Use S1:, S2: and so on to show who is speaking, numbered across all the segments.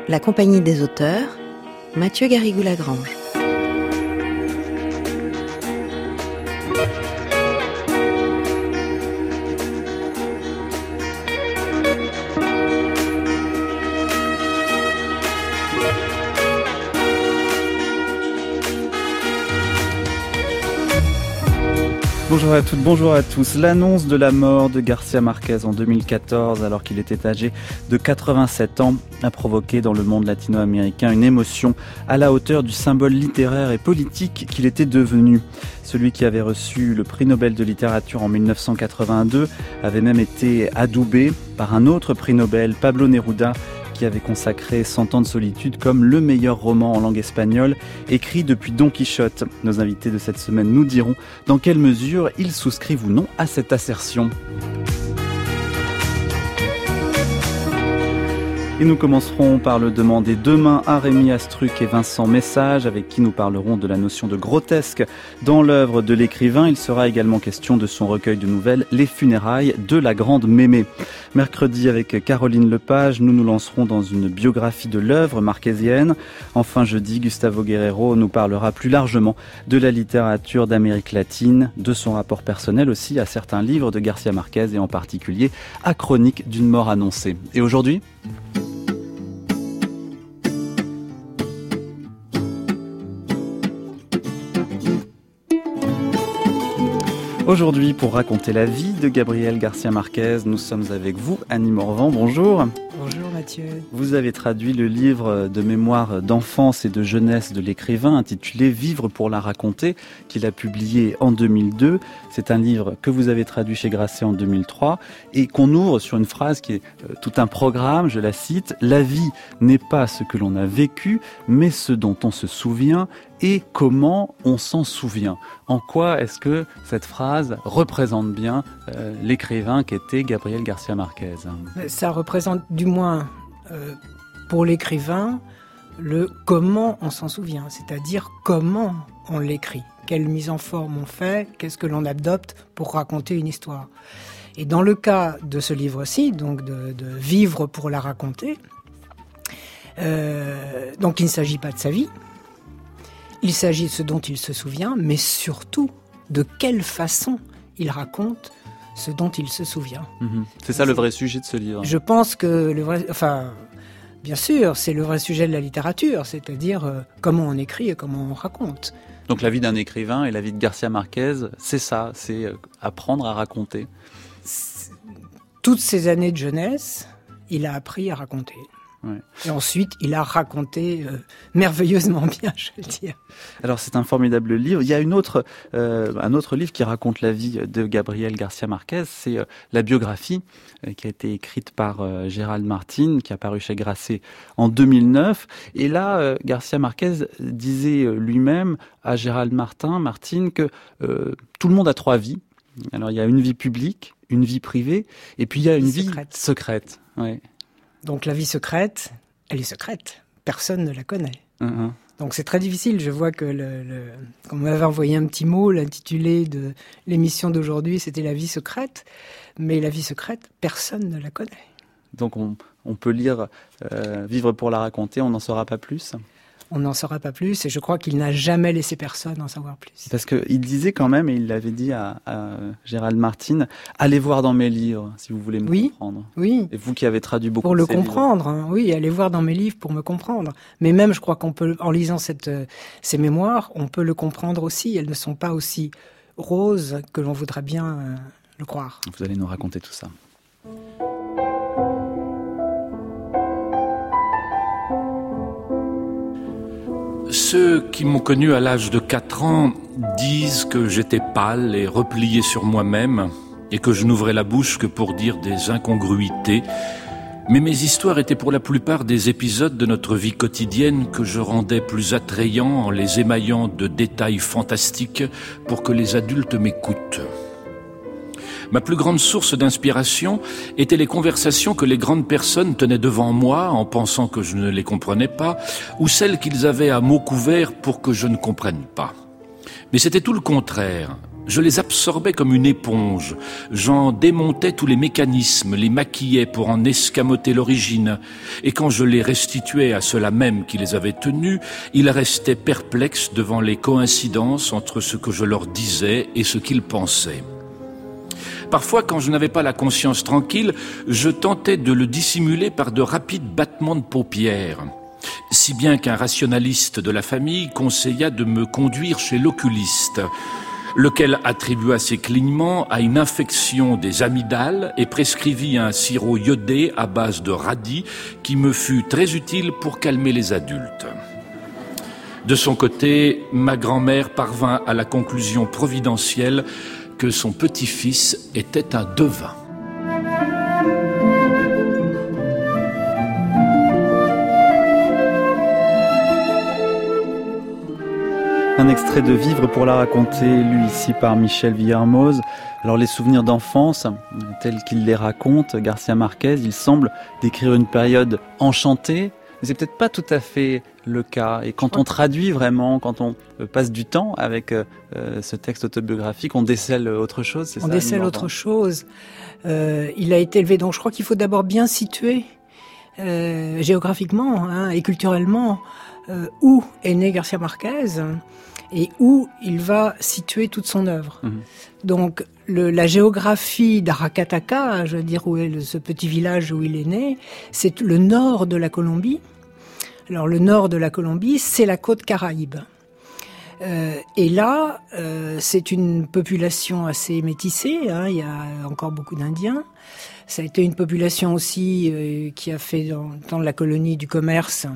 S1: La Compagnie des auteurs, Mathieu Garrigou-Lagrange.
S2: Bonjour à toutes, bonjour à tous. L'annonce de la mort de García Márquez en 2014, alors qu'il était âgé de 87 ans, a provoqué dans le monde latino-américain une émotion à la hauteur du symbole littéraire et politique qu'il était devenu. Celui qui avait reçu le prix Nobel de littérature en 1982 avait même été adoubé par un autre prix Nobel, Pablo Neruda, qui avait consacré 100 ans de solitude comme le meilleur roman en langue espagnole, écrit depuis Don Quichotte. Nos invités de cette semaine nous diront dans quelle mesure ils souscrivent ou non à cette assertion. Et nous commencerons par le demander demain à Rémi Astruc et Vincent Message, avec qui nous parlerons de la notion de grotesque dans l'œuvre de l'écrivain. Il sera également question de son recueil de nouvelles, Les funérailles de la grande Mémé. Mercredi, avec Caroline Lepage, nous nous lancerons dans une biographie de l'œuvre marquésienne. Enfin, jeudi, Gustavo Guerrero nous parlera plus largement de la littérature d'Amérique latine, de son rapport personnel aussi à certains livres de García Márquez et en particulier à Chronique d'une mort annoncée. Et aujourd'hui ? Aujourd'hui, pour raconter la vie de Gabriel García Márquez, nous sommes avec vous, Annie Morvan. Bonjour.
S3: Bonjour Mathieu.
S2: Vous avez traduit le livre de mémoire d'enfance et de jeunesse de l'écrivain intitulé « Vivre pour la raconter » qu'il a publié en 2002. C'est un livre que vous avez traduit chez Grasset en 2003 et qu'on ouvre sur une phrase qui est tout un programme, je la cite « La vie n'est pas ce que l'on a vécu, mais ce dont on se souvient et comment on s'en souvient ». En quoi est-ce que cette phrase représente bien l'écrivain qu'était Gabriel García Márquez ?
S3: Ça représente du moins pour l'écrivain le comment on s'en souvient, c'est-à-dire comment on l'écrit, quelle mise en forme on fait, qu'est-ce que l'on adopte pour raconter une histoire. Et dans le cas de ce livre-ci, donc de Vivre pour la raconter, donc il ne s'agit pas de sa vie, il s'agit de ce dont il se souvient, mais surtout de quelle façon il raconte ce dont il se souvient.
S2: C'est ça le vrai sujet de ce livre.
S3: Je pense que bien sûr, c'est le vrai sujet de la littérature, c'est-à-dire comment on écrit et comment on raconte.
S2: Donc la vie d'un écrivain et la vie de García Márquez, c'est ça, c'est apprendre à raconter.
S3: Toutes ces années de jeunesse, il a appris à raconter. Ouais. Et ensuite, il a raconté merveilleusement bien, je veux dire.
S2: Alors, c'est un formidable livre. Il y a un autre livre qui raconte la vie de Gabriel García Márquez. C'est la biographie qui a été écrite par Gérald Martin, qui a paru chez Grasset en 2009. Et là, García Márquez disait lui-même à Gérald Martin que tout le monde a 3 vies. Alors, il y a une vie publique, une vie privée, et puis il y a une vie secrète. Ouais.
S3: Donc la vie secrète, elle est secrète. Personne ne la connaît. Donc c'est très difficile. Je vois que on m'avait envoyé un petit mot, l'intitulé de l'émission d'aujourd'hui, c'était la vie secrète. Mais la vie secrète, personne ne la connaît.
S2: Donc on peut lire Vivre pour la raconter, on n'en saura pas plus ?
S3: On n'en saura pas plus et je crois qu'il n'a jamais laissé personne en savoir plus.
S2: Parce qu'il disait quand même, et il l'avait dit à Gérald Martin, allez voir dans mes livres si vous voulez me comprendre.
S3: Oui.
S2: Et vous qui avez traduit beaucoup
S3: pour
S2: de
S3: le
S2: ces
S3: comprendre, livres. Oui, allez voir dans mes livres pour me comprendre. Mais même, je crois qu'on peut, en lisant ces mémoires, on peut le comprendre aussi. Elles ne sont pas aussi roses que l'on voudrait bien le croire.
S2: Vous allez nous raconter tout ça.
S4: Ceux qui m'ont connu à l'âge de 4 ans disent que j'étais pâle et replié sur moi-même et que je n'ouvrais la bouche que pour dire des incongruités. Mais mes histoires étaient pour la plupart des épisodes de notre vie quotidienne que je rendais plus attrayants en les émaillant de détails fantastiques pour que les adultes m'écoutent. Ma plus grande source d'inspiration étaient les conversations que les grandes personnes tenaient devant moi en pensant que je ne les comprenais pas, ou celles qu'ils avaient à mots couverts pour que je ne comprenne pas. Mais c'était tout le contraire. Je les absorbais comme une éponge. J'en démontais tous les mécanismes, les maquillais pour en escamoter l'origine. Et quand je les restituais à ceux-là même qui les avaient tenus, ils restaient perplexes devant les coïncidences entre ce que je leur disais et ce qu'ils pensaient. Parfois, quand je n'avais pas la conscience tranquille, je tentais de le dissimuler par de rapides battements de paupières. Si bien qu'un rationaliste de la famille conseilla de me conduire chez l'oculiste, lequel attribua ces clignements à une infection des amygdales et prescrivit un sirop iodé à base de radis qui me fut très utile pour calmer les adultes. De son côté, ma grand-mère parvint à la conclusion providentielle que son petit-fils était un devin.
S2: Un extrait de Vivre pour la raconter, lu ici par Michel Villermoz. Alors les souvenirs d'enfance, tels qu'il les raconte, Garcia Marquez, il semble décrire une période enchantée, mais c'est peut-être pas tout à fait le cas. Et quand on traduit vraiment, quand on passe du temps avec ce texte autobiographique, on décèle autre chose, c'est ça?
S3: On décèle autre chose. Il a été élevé, donc je crois qu'il faut d'abord bien situer géographiquement et culturellement où est né Garcia Marquez et où il va situer toute son œuvre. Donc la géographie d'Aracataca, je veux dire où est ce petit village où il est né, c'est le nord de la Colombie. Alors le nord de la Colombie, c'est la côte Caraïbe. Et là, c'est une population assez métissée, il y a encore beaucoup d'Indiens. Ça a été une population aussi qui a fait dans la colonie du commerce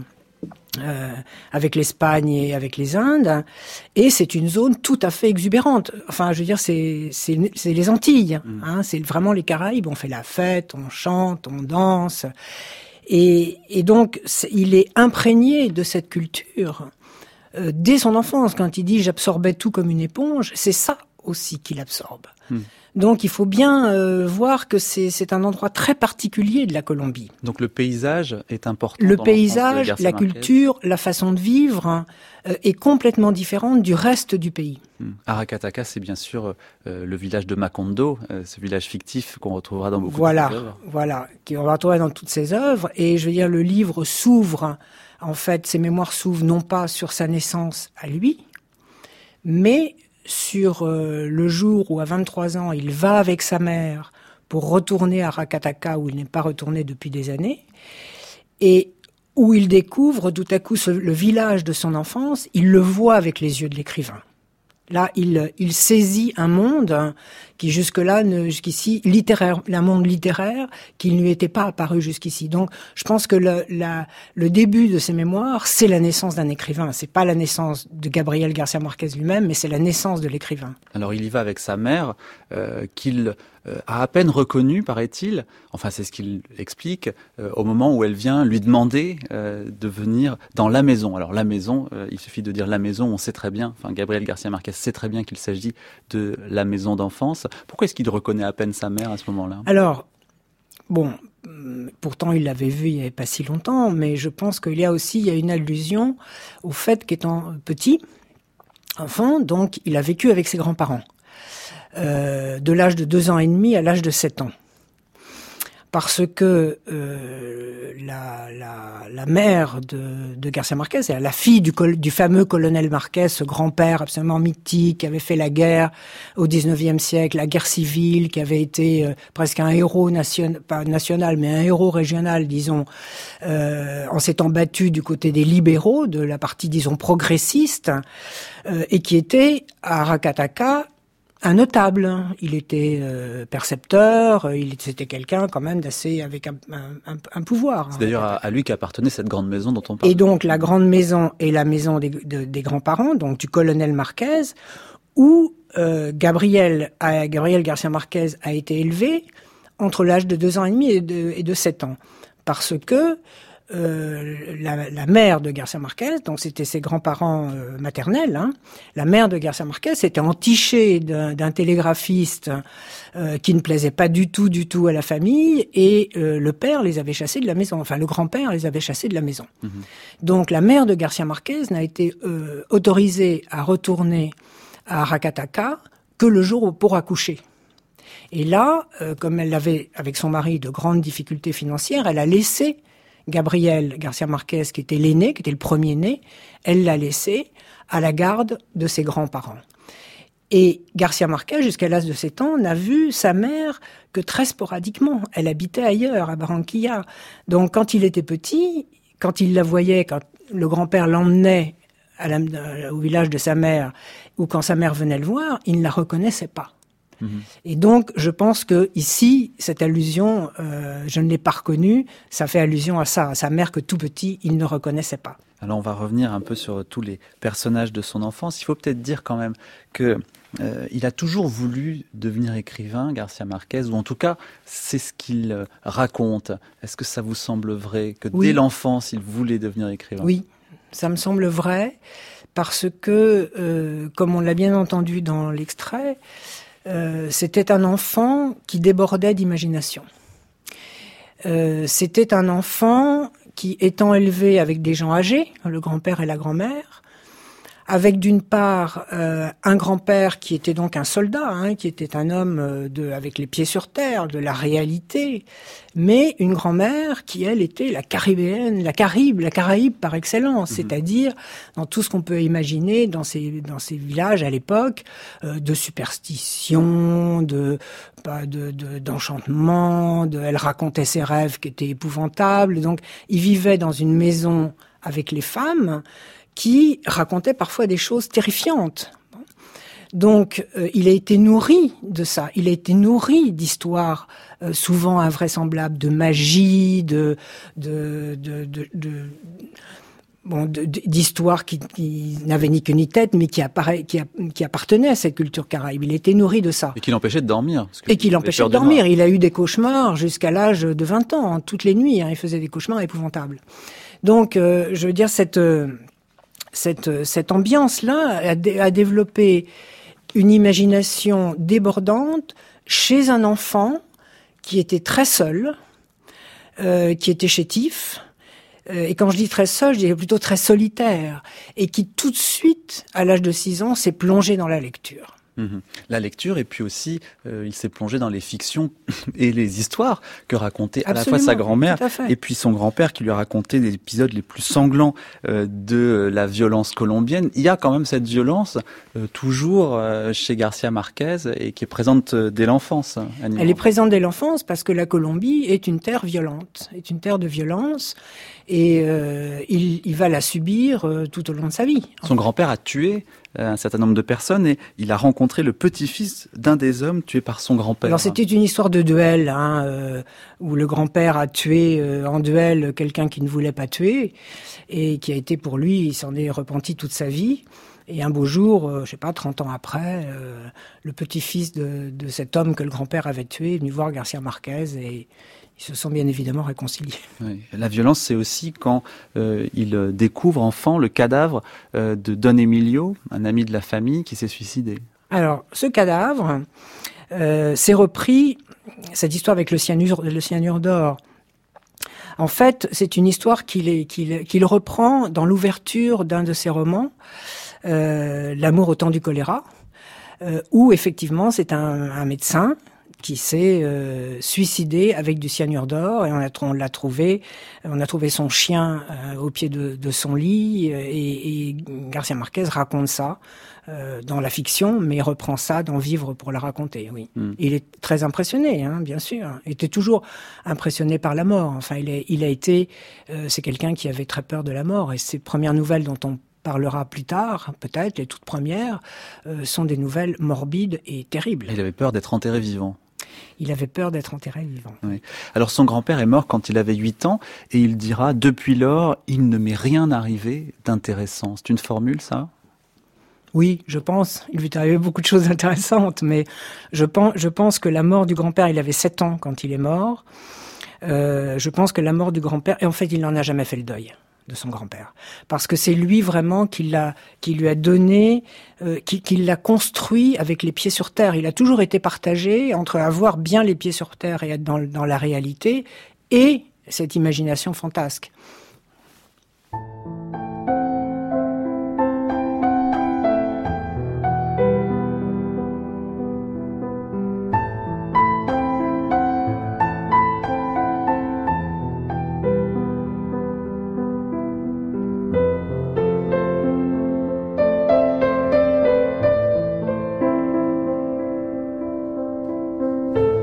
S3: avec l'Espagne et avec les Indes, et c'est une zone tout à fait exubérante. Enfin, je veux dire, c'est les Antilles, c'est vraiment les Caraïbes. On fait la fête, on chante, on danse, et donc il est imprégné de cette culture dès son enfance. Quand il dit j'absorbais tout comme une éponge, c'est ça aussi qu'il absorbe. Donc il faut bien voir que c'est un endroit très particulier de la Colombie.
S2: Donc le paysage est important.
S3: Le paysage, la culture, la façon de vivre est complètement différente du reste du pays.
S2: Aracataca, c'est bien sûr le village de Macondo, ce village fictif qu'on retrouvera dans beaucoup de ses œuvres. Voilà, qu'on va retrouver dans toutes ses œuvres. Et je veux dire, le livre s'ouvre, en fait, ses mémoires s'ouvrent non pas sur sa naissance à lui, mais sur le jour où, à 23 ans, il va avec sa mère pour retourner à Aracataca, où il n'est pas retourné depuis des années, et où il découvre tout à coup le village de son enfance. Il le voit avec les yeux de l'écrivain. Là, il saisit un monde qui jusqu'ici, littéraire, un monde littéraire qui ne lui était pas apparu jusqu'ici. Donc, je pense que le début de ses mémoires, c'est la naissance d'un écrivain. C'est pas la naissance de Gabriel Garcia Marquez lui-même, mais c'est la naissance de l'écrivain. Alors, il y va avec sa mère, qu'il a à peine reconnue, paraît-il. Enfin, c'est ce qu'il explique au moment où elle vient lui demander de venir dans la maison. Alors, la maison, il suffit de dire la maison, on sait très bien. Enfin, Gabriel Garcia Marquez sait très bien qu'il s'agit de la maison d'enfance. Pourquoi est-ce qu'il reconnaît à peine sa mère à ce moment-là? Alors,
S3: bon, pourtant il l'avait vue il n'y avait pas si longtemps, mais je pense qu'il y a une allusion au fait qu'étant petit, enfant, donc il a vécu avec ses grands-parents, de l'âge de 2 ans et demi à l'âge de 7 ans. Parce que la mère de Garcia Marquez, c'est la fille du fameux colonel Marquez, ce grand-père absolument mythique qui avait fait la guerre au 19e siècle, la guerre civile, qui avait été presque un héros pas national, mais un héros régional, disons, en s'étant battu du côté des libéraux, de la partie, disons, progressiste, et qui était à Aracataca un notable. Il était percepteur, c'était quelqu'un quand même d'assez avec un pouvoir.
S2: C'est d'ailleurs à lui qu'appartenait cette grande maison dont on parle.
S3: Et donc la grande maison est la maison des grands-parents, donc du colonel Marquez, où Gabriel Garcia Marquez a été élevé entre l'âge de 2 ans et demi et de 7 ans. Parce que la mère de Garcia Marquez, donc c'était ses grands-parents maternels, la mère de Garcia Marquez s'était entichée d'un télégraphiste qui ne plaisait pas du tout à la famille, et le père les avait chassés de la maison, enfin le grand-père les avait chassés de la maison. Donc la mère de Garcia Marquez n'a été autorisée à retourner à Aracataca que le jour pour accoucher. Et là, comme elle avait, avec son mari, de grandes difficultés financières, elle a laissé Gabriel Garcia Marquez, qui était l'aîné, qui était le premier-né, elle l'a laissé à la garde de ses grands-parents. Et Garcia Marquez, jusqu'à l'âge de 7 ans, n'a vu sa mère que très sporadiquement. Elle habitait ailleurs, à Barranquilla. Donc, quand il était petit, quand il la voyait, quand le grand-père l'emmenait au village de sa mère, ou quand sa mère venait le voir, il ne la reconnaissait pas. Et donc, je pense que ici, cette allusion, je ne l'ai pas reconnue, ça fait allusion à ça, à sa mère que tout petit, il ne reconnaissait pas.
S2: Alors, on va revenir un peu sur tous les personnages de son enfance. Il faut peut-être dire quand même que il a toujours voulu devenir écrivain, Garcia Marquez, ou en tout cas, c'est ce qu'il raconte. Est-ce que ça vous semble vrai, que dès l'enfance, il voulait devenir écrivain ?
S3: Oui, ça me semble vrai, parce que, comme on l'a bien entendu dans l'extrait, c'était un enfant qui débordait d'imagination. C'était un enfant qui, étant élevé avec des gens âgés, le grand-père et la grand-mère, avec d'une part un grand-père qui était donc un soldat, qui était un homme avec les pieds sur terre, de la réalité, mais une grand-mère qui, elle, était la caribéenne, la Caraïbe par excellence, c'est-à-dire dans tout ce qu'on peut imaginer dans ces villages à l'époque, de superstition, d'enchantement, elle racontait ses rêves qui étaient épouvantables, donc il vivait dans une maison avec les femmes qui racontait parfois des choses terrifiantes. Donc, il a été nourri de ça. Il a été nourri d'histoires souvent invraisemblables, de magie, d'histoires qui n'avaient ni queue ni tête, mais qui appartenaient à cette culture caraïbe. Il a été nourri de ça.
S2: Et qui l'empêchait de dormir.
S3: Et qui l'empêchait de dormir. Il a eu des cauchemars jusqu'à l'âge de 20 ans, toutes les nuits. Il faisait des cauchemars épouvantables. Donc, je veux dire, cette ambiance-là a développé une imagination débordante chez un enfant qui était très seul, qui était chétif, et quand je dis très seul, je dirais plutôt très solitaire, et qui tout de suite, à l'âge de 6 ans, s'est plongé dans la lecture.
S2: La lecture, et puis aussi, il s'est plongé dans les fictions et les histoires que racontait à la fois sa grand-mère et puis son grand-père qui lui a raconté des épisodes les plus sanglants de la violence colombienne. Il y a quand même cette violence toujours chez Garcia Marquez et qui est présente dès l'enfance.
S3: Elle est présente dès l'enfance parce que la Colombie est une terre violente, est une terre de violence. Et il va la subir tout au long de sa vie.
S2: Son grand-père a tué un certain nombre de personnes et il a rencontré le petit-fils d'un des hommes tués par son grand-père.
S3: Alors c'était une histoire de duel, où le grand-père a tué en duel quelqu'un qu'il ne voulait pas tuer et qui a été pour lui, il s'en est repenti toute sa vie. Et un beau jour, 30 ans après, le petit-fils de cet homme que le grand-père avait tué est venu voir Garcia Marquez et ils se sont bien évidemment réconciliés.
S2: Oui. La violence, c'est aussi quand il découvre enfant le cadavre de Don Emilio, un ami de la famille qui s'est suicidé.
S3: Alors, ce cadavre, c'est repris, cette histoire avec le cyanure d'or. En fait, c'est une histoire qu'il reprend dans l'ouverture d'un de ses romans, L'amour au temps du choléra, où effectivement c'est un médecin qui s'est suicidé avec du cyanure d'or et on a trouvé son chien au pied de son lit et Garcia Marquez raconte ça dans la fiction, mais reprend ça dans Vivre pour la raconter. Oui, Il est très impressionné, bien sûr. Il était toujours impressionné par la mort. Enfin, il a été, c'est quelqu'un qui avait très peur de la mort et ses premières nouvelles dont on parlera plus tard, peut-être les toutes premières, sont des nouvelles morbides et terribles.
S2: Il avait peur d'être enterré vivant.
S3: Il avait peur d'être enterré vivant.
S2: Oui. Alors son grand-père est mort quand il avait 8 ans et il dira « Depuis lors, il ne m'est rien arrivé d'intéressant ». C'est une formule, ça ?
S3: Oui, je pense. Il lui est arrivé beaucoup de choses intéressantes, mais je pense que la mort du grand-père, il avait 7 ans quand il est mort. Je pense que la mort du grand-père, et en fait, il n'en a jamais fait le deuil de son grand-père. Parce que c'est lui vraiment qui lui a donné, qui l'a construit avec les pieds sur terre. Il a toujours été partagé entre avoir bien les pieds sur terre et être dans la réalité et cette imagination fantasque.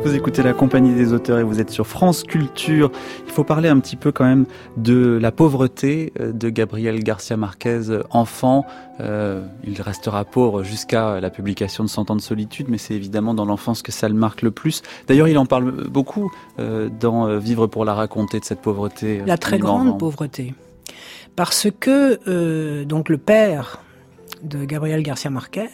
S2: Vous écoutez La Compagnie des auteurs et vous êtes sur France Culture. Il faut parler un petit peu quand même de la pauvreté de Gabriel García Márquez, enfant. Il restera pauvre jusqu'à la publication de 100 ans de solitude, mais c'est évidemment dans l'enfance que ça le marque le plus. D'ailleurs, il en parle beaucoup dans Vivre pour la raconter, de cette pauvreté.
S3: La très grande pauvreté. Parce que donc le père de Gabriel García Márquez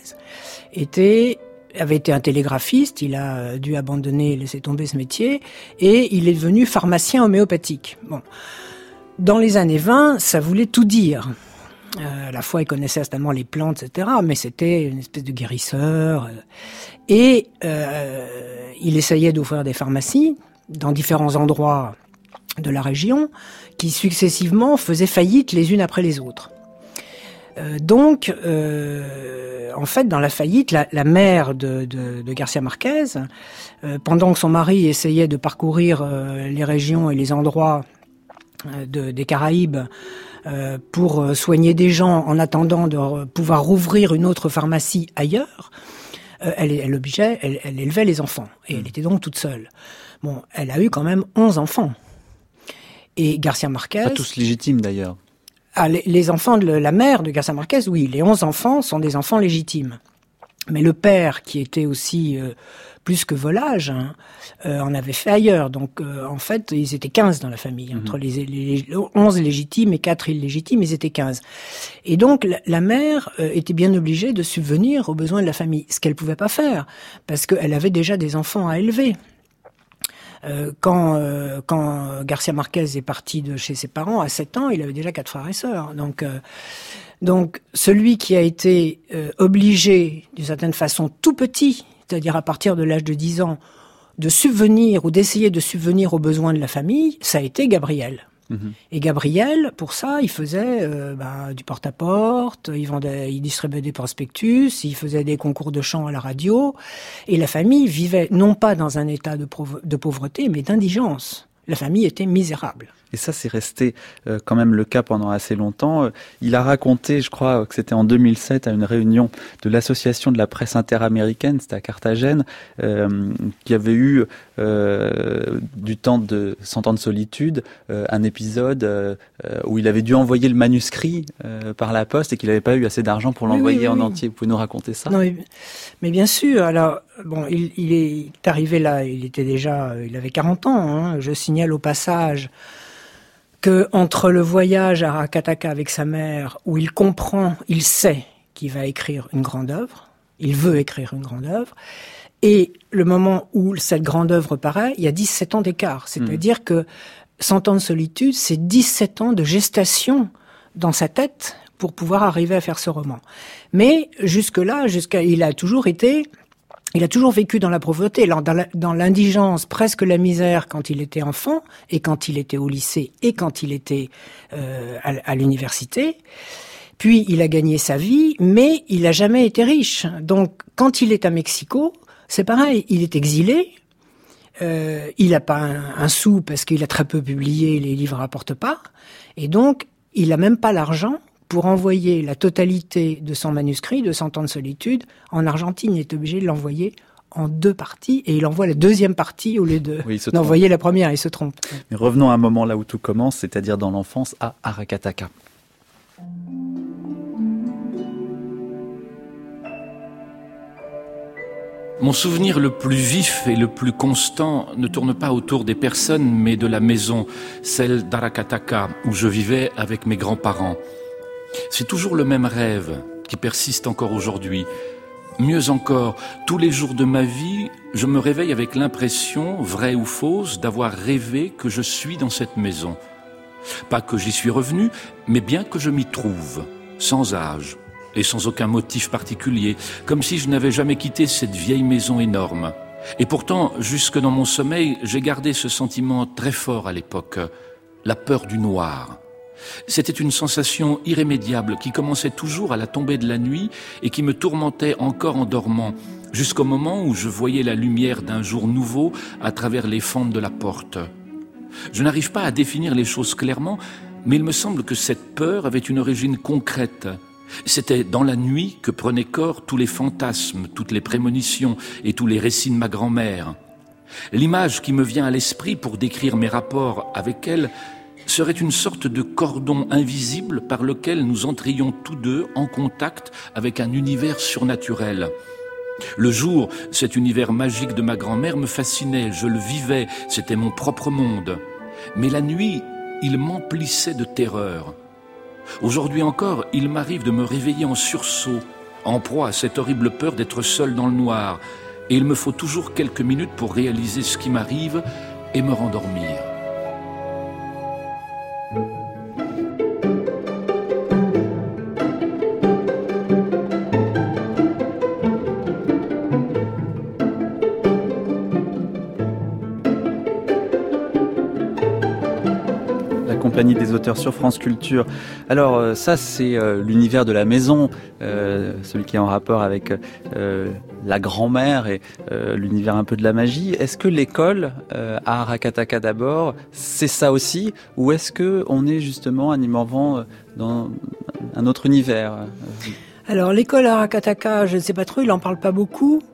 S3: avait été un télégraphiste, il a dû abandonner, laisser tomber ce métier, et il est devenu pharmacien homéopathique. Bon. Dans les années 20, ça voulait tout dire. À la fois, il connaissait certainement les plantes, etc., mais c'était une espèce de guérisseur. Et il essayait d'ouvrir des pharmacies dans différents endroits de la région, qui successivement faisaient faillite les unes après les autres. Donc, en fait, dans la faillite, la mère de García Márquez, pendant que son mari essayait de parcourir les régions et les endroits des Caraïbes pour soigner des gens en attendant de pouvoir rouvrir une autre pharmacie ailleurs, elle élevait les enfants. Et elle était donc toute seule. Bon, elle a eu quand même 11 enfants. Et García Márquez...
S2: Pas tous légitimes d'ailleurs.
S3: Ah, les enfants de la mère de García Márquez, oui, les 11 enfants sont des enfants légitimes. Mais le père, qui était aussi plus que volage, en avait fait ailleurs. Donc, en fait, ils étaient 15 dans la famille. Entre les 11 légitimes et 4 illégitimes, ils étaient 15. Et donc, la mère était bien obligée de subvenir aux besoins de la famille, ce qu'elle pouvait pas faire, parce qu'elle avait déjà des enfants à élever. Quand García Márquez est parti de chez ses parents, à 7 ans, il avait déjà 4 frères et sœurs. Donc celui qui a été obligé, d'une certaine façon, tout petit, c'est-à-dire à partir de l'âge de 10 ans, de subvenir ou d'essayer de subvenir aux besoins de la famille, ça a été Gabriel. Et Gabriel, pour ça, il faisait du porte-à-porte, il distribuait des prospectus, il faisait des concours de chant à la radio, et la famille vivait non pas dans un état de pauvreté, mais d'indigence. La famille était misérable.
S2: Et ça, c'est resté quand même le cas pendant assez longtemps. Il a raconté, je crois que c'était en 2007, à une réunion de l'Association de la presse interaméricaine, c'était à Carthagène, qui avait eu, du temps de 100 ans de solitude, un épisode où il avait dû envoyer le manuscrit par la poste et qu'il n'avait pas eu assez d'argent pour l'envoyer en entier. Vous pouvez nous raconter ça ?
S3: Non, mais bien sûr. Alors, bon, il est arrivé là, il avait 40 ans. Je signale au passage que entre le voyage à Rakataka avec sa mère, où il sait qu'il va écrire une grande œuvre, il veut écrire une grande œuvre, et le moment où cette grande œuvre paraît, il y a 17 ans d'écart. C'est-à-dire que 100 ans de solitude, c'est 17 ans de gestation dans sa tête pour pouvoir arriver à faire ce roman. Mais jusque-là, il a toujours vécu dans la pauvreté, dans l'indigence, presque la misère quand il était enfant, et quand il était au lycée, et quand il était à l'université. Puis il a gagné sa vie, mais il n'a jamais été riche. Donc quand il est à Mexico, c'est pareil, il est exilé, il n'a pas un sou parce qu'il a très peu publié, les livres rapportent pas, et donc il n'a même pas l'argent pour envoyer la totalité de son manuscrit, de 100 ans de solitude, en Argentine. Il est obligé de l'envoyer en 2 parties, et il envoie la 2e partie au lieu d'envoyer la première, il se trompe.
S2: Mais revenons à un moment là où tout commence, c'est-à-dire dans l'enfance à Rakataka.
S4: Mon souvenir le plus vif et le plus constant ne tourne pas autour des personnes, mais de la maison, celle d'Arakataka, où je vivais avec mes grands-parents. C'est toujours le même rêve qui persiste encore aujourd'hui. Mieux encore, tous les jours de ma vie, je me réveille avec l'impression, vraie ou fausse, d'avoir rêvé que je suis dans cette maison. Pas que j'y suis revenu, mais bien que je m'y trouve, sans âge et sans aucun motif particulier, comme si je n'avais jamais quitté cette vieille maison énorme. Et pourtant, jusque dans mon sommeil, j'ai gardé ce sentiment très fort à l'époque, la peur du noir. C'était une sensation irrémédiable qui commençait toujours à la tombée de la nuit et qui me tourmentait encore en dormant, jusqu'au moment où je voyais la lumière d'un jour nouveau à travers les fentes de la porte. Je n'arrive pas à définir les choses clairement, mais il me semble que cette peur avait une origine concrète. C'était dans la nuit que prenaient corps tous les fantasmes, toutes les prémonitions et tous les récits de ma grand-mère. L'image qui me vient à l'esprit pour décrire mes rapports avec elle serait une sorte de cordon invisible par lequel nous entrions tous deux en contact avec un univers surnaturel. Le jour, cet univers magique de ma grand-mère me fascinait, je le vivais, c'était mon propre monde. Mais la nuit, il m'emplissait de terreur. Aujourd'hui encore, il m'arrive de me réveiller en sursaut, en proie à cette horrible peur d'être seul dans le noir. Et il me faut toujours quelques minutes pour réaliser ce qui m'arrive et me rendormir.
S2: Compagnie des auteurs sur France Culture. Alors ça c'est l'univers de la maison, celui qui est en rapport avec la grand-mère et l'univers un peu de la magie. Est-ce que l'école à Rakataka d'abord, c'est ça aussi, ou est-ce que on est justement à Nimorvan dans un autre univers?
S3: Alors l'école à Rakataka, je ne sais pas trop, il en parle pas beaucoup.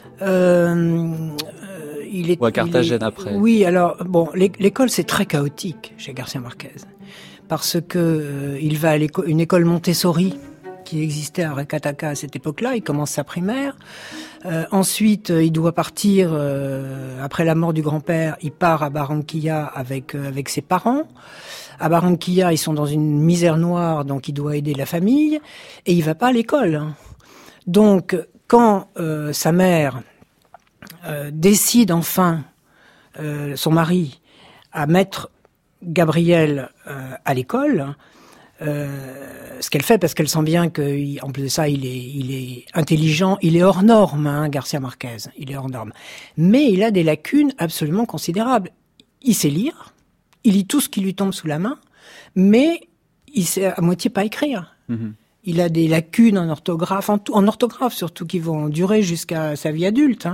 S2: Ou à Carthagène après.
S3: Oui, alors bon, l'école c'est très chaotique chez Garcia Marquez, parce que il va à une école Montessori qui existait à Rakataka à cette époque-là. Il commence sa primaire. Ensuite, il doit partir après la mort du grand-père. Il part à Barranquilla avec ses parents. À Barranquilla, ils sont dans une misère noire, donc il doit aider la famille et il va pas à l'école. Donc, quand sa mère décide enfin, son mari, à mettre Gabriel à l'école, ce qu'elle fait parce qu'elle sent bien qu'en plus de ça, il est intelligent, il est hors norme, Garcia Marquez, il est hors norme. Mais il a des lacunes absolument considérables. Il sait lire, il lit tout ce qui lui tombe sous la main, mais il sait à moitié pas écrire. Mmh. Il a des lacunes en orthographe, en orthographe surtout, qui vont durer jusqu'à sa vie adulte.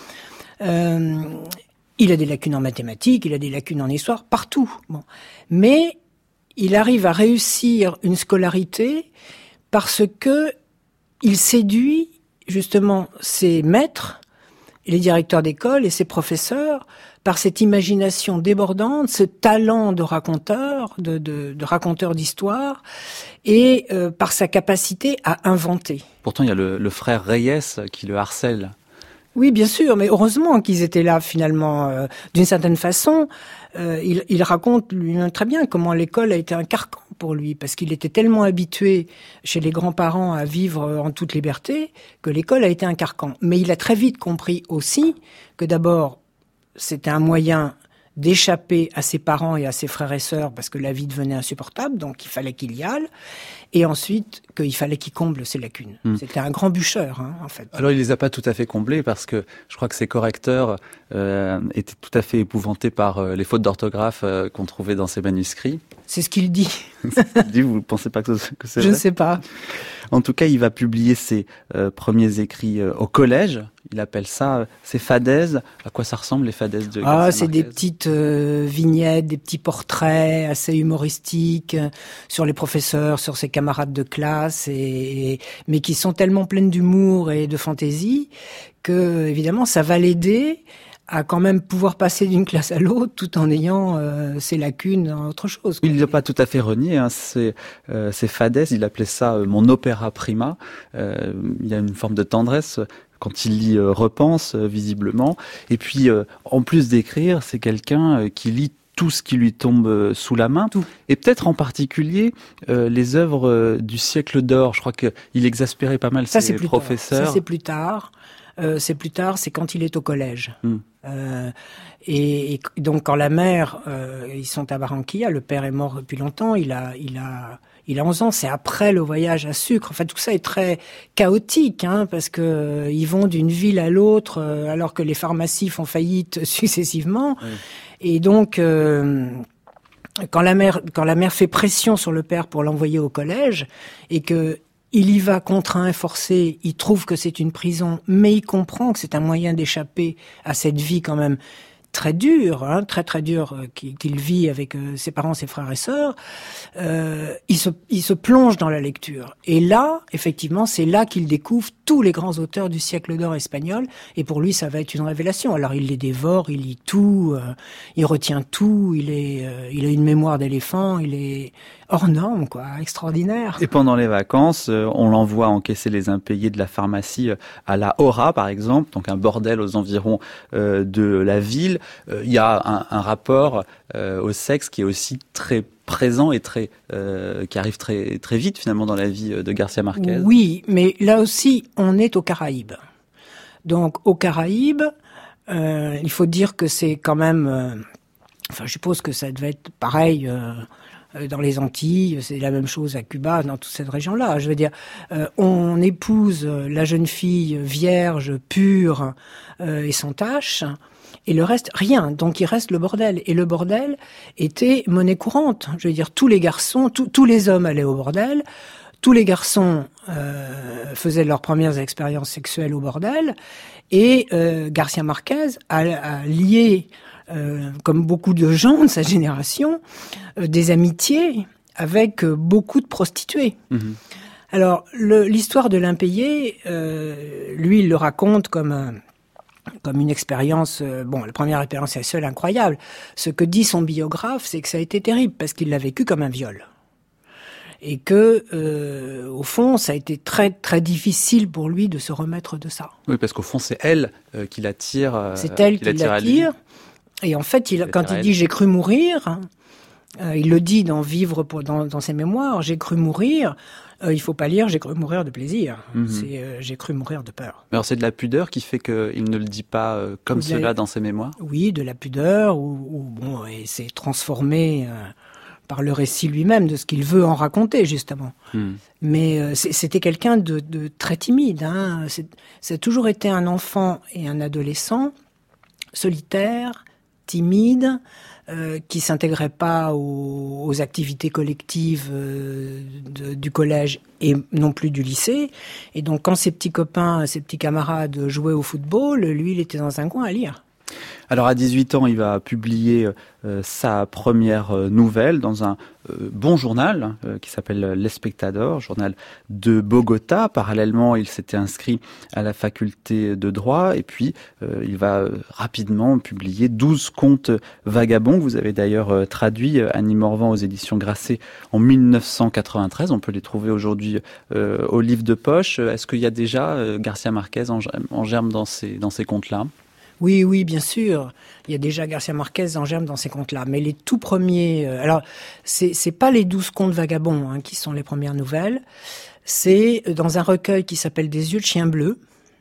S3: Il a des lacunes en mathématiques, il a des lacunes en histoire, partout. Bon. Mais il arrive à réussir une scolarité parce que il séduit justement ses maîtres, les directeurs d'école et ses professeurs par cette imagination débordante, ce talent de raconteur, de raconteur d'histoire, et par sa capacité à inventer.
S2: Pourtant, il y a le frère Reyes qui le harcèle.
S3: Oui, bien sûr, mais heureusement qu'ils étaient là finalement. D'une certaine façon, il raconte lui-même très bien comment l'école a été un carcan pour lui, parce qu'il était tellement habitué chez les grands-parents à vivre en toute liberté que l'école a été un carcan. Mais il a très vite compris aussi que d'abord, c'était un moyen d'échapper à ses parents et à ses frères et sœurs parce que la vie devenait insupportable, donc il fallait qu'il y aille. Et ensuite, qu'il fallait qu'il comble ses lacunes. C'était un grand bûcheur, en fait.
S2: Alors, il les a pas tout à fait comblées parce que je crois que ses correcteurs étaient tout à fait épouvantés par les fautes d'orthographe qu'on trouvait dans ses manuscrits.
S3: C'est ce qu'il dit.
S2: Vous ne pensez pas que c'est vrai?
S3: Je ne sais pas.
S2: En tout cas, il va publier ses premiers écrits au collège. Il appelle ça ses fadaises. À quoi ça ressemble, les fadaises de Garcia Marquez?
S3: C'est des petites vignettes, des petits portraits assez humoristiques sur les professeurs, sur ses camarades de classe, mais qui sont tellement pleines d'humour et de fantaisie que, évidemment, ça va l'aider à quand même pouvoir passer d'une classe à l'autre tout en ayant ses lacunes dans autre chose.
S2: Il n'a pas tout à fait renié ces fadaises, il appelait ça mon opéra prima. Il y a une forme de tendresse quand il lit Repense, visiblement. Et puis, en plus d'écrire, c'est quelqu'un qui lit tout ce qui lui tombe sous la main, tout. Et peut-être en particulier les œuvres du siècle d'or. Je crois qu'il exaspérait pas mal ses professeurs.
S3: Ça, c'est plus tard. C'est quand il est au collège. Et donc quand la mère, ils sont à Barranquilla, le père est mort depuis longtemps, il a 11 ans, c'est après le voyage à Sucre. Enfin, tout ça est très chaotique, parce que ils vont d'une ville à l'autre, alors que les pharmacies font faillite successivement. Oui. Et donc, quand la mère fait pression sur le père pour l'envoyer au collège, et que il y va contraint, forcé, il trouve que c'est une prison, mais il comprend que c'est un moyen d'échapper à cette vie quand même très dur, très dur qu'il vit avec ses parents, ses frères et sœurs, il se plonge dans la lecture. Et là, effectivement, c'est là qu'il découvre tous les grands auteurs du siècle d'or espagnol. Et pour lui, ça va être une révélation. Alors, il les dévore, il lit tout, il retient tout, il a une mémoire d'éléphant, il est hors norme, quoi, extraordinaire.
S2: Et pendant les vacances, on l'envoie encaisser les impayés de la pharmacie à la Hora, par exemple, donc un bordel aux environs de la ville. Il y a un rapport au sexe qui est aussi très présent et qui arrive très très vite finalement dans la vie de Garcia Marquez.
S3: Oui, mais là aussi, on est aux Caraïbes. Donc aux Caraïbes, il faut dire que c'est quand même. Je suppose que ça devait être pareil. Dans les Antilles, c'est la même chose à Cuba, dans toute cette région-là. Je veux dire, on épouse la jeune fille vierge, pure et sans tache, et le reste, rien. Donc il reste le bordel. Et le bordel était monnaie courante. Je veux dire, tous les garçons, tous les hommes allaient au bordel, tous les garçons faisaient leurs premières expériences sexuelles au bordel, et Garcia Marquez a lié... comme beaucoup de gens de sa génération, des amitiés avec beaucoup de prostituées. Mmh. Alors, l'histoire de l'impayé, lui, il le raconte comme une expérience, la première expérience sexuelle incroyable. Ce que dit son biographe, c'est que ça a été terrible, parce qu'il l'a vécu comme un viol. Et que, au fond, ça a été très, très difficile pour lui de se remettre de ça.
S2: Oui, parce qu'au fond, c'est elle qui l'attire.
S3: C'est elle qui l'attire. Et en fait, quand il dit « j'ai cru mourir », il le dit dans Vivre dans ses mémoires, « j'ai cru mourir », il faut pas lire « j'ai cru mourir de plaisir », c'est « j'ai cru mourir de peur ».
S2: Alors c'est de la pudeur qui fait qu'il ne le dit pas comme cela dans ses mémoires ?
S3: Oui, de la pudeur, et c'est transformé par le récit lui-même de ce qu'il veut en raconter, justement. Mais c'était quelqu'un de très timide. Ça a toujours été un enfant et un adolescent solitaire, timide, qui s'intégrait pas aux activités collectives du collège et non plus du lycée. Et donc, quand ses petits copains, ses petits camarades jouaient au football, lui, il était dans un coin à lire.
S2: Alors à 18 ans, il va publier sa première nouvelle dans un bon journal qui s'appelle L'Espectador, journal de Bogota. Parallèlement, il s'était inscrit à la faculté de droit et puis il va rapidement publier 12 contes vagabonds. Vous avez d'ailleurs traduit Annie Morvan aux éditions Grasset en 1993. On peut les trouver aujourd'hui au livre de poche. Est-ce qu'il y a déjà Garcia Marquez en germe dans ces contes-là ?
S3: Oui, bien sûr. Il y a déjà Garcia Marquez en germe dans ces contes-là. Mais les tout premiers... alors, c'est pas les 12 contes vagabonds qui sont les premières nouvelles. C'est dans un recueil qui s'appelle Des yeux de chien bleu,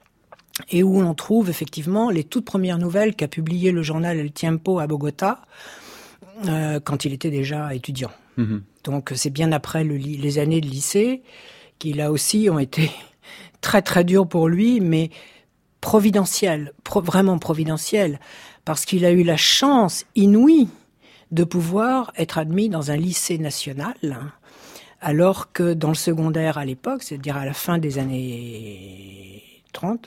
S3: et où on trouve effectivement les toutes premières nouvelles qu'a publié le journal El Tiempo à Bogota, quand il était déjà étudiant. Mmh. Donc, c'est bien après les années de lycée, qui là aussi ont été très très dures pour lui, mais... providentiel, vraiment providentiel, parce qu'il a eu la chance inouïe de pouvoir être admis dans un lycée national, alors que dans le secondaire à l'époque, c'est-à-dire à la fin des années 30,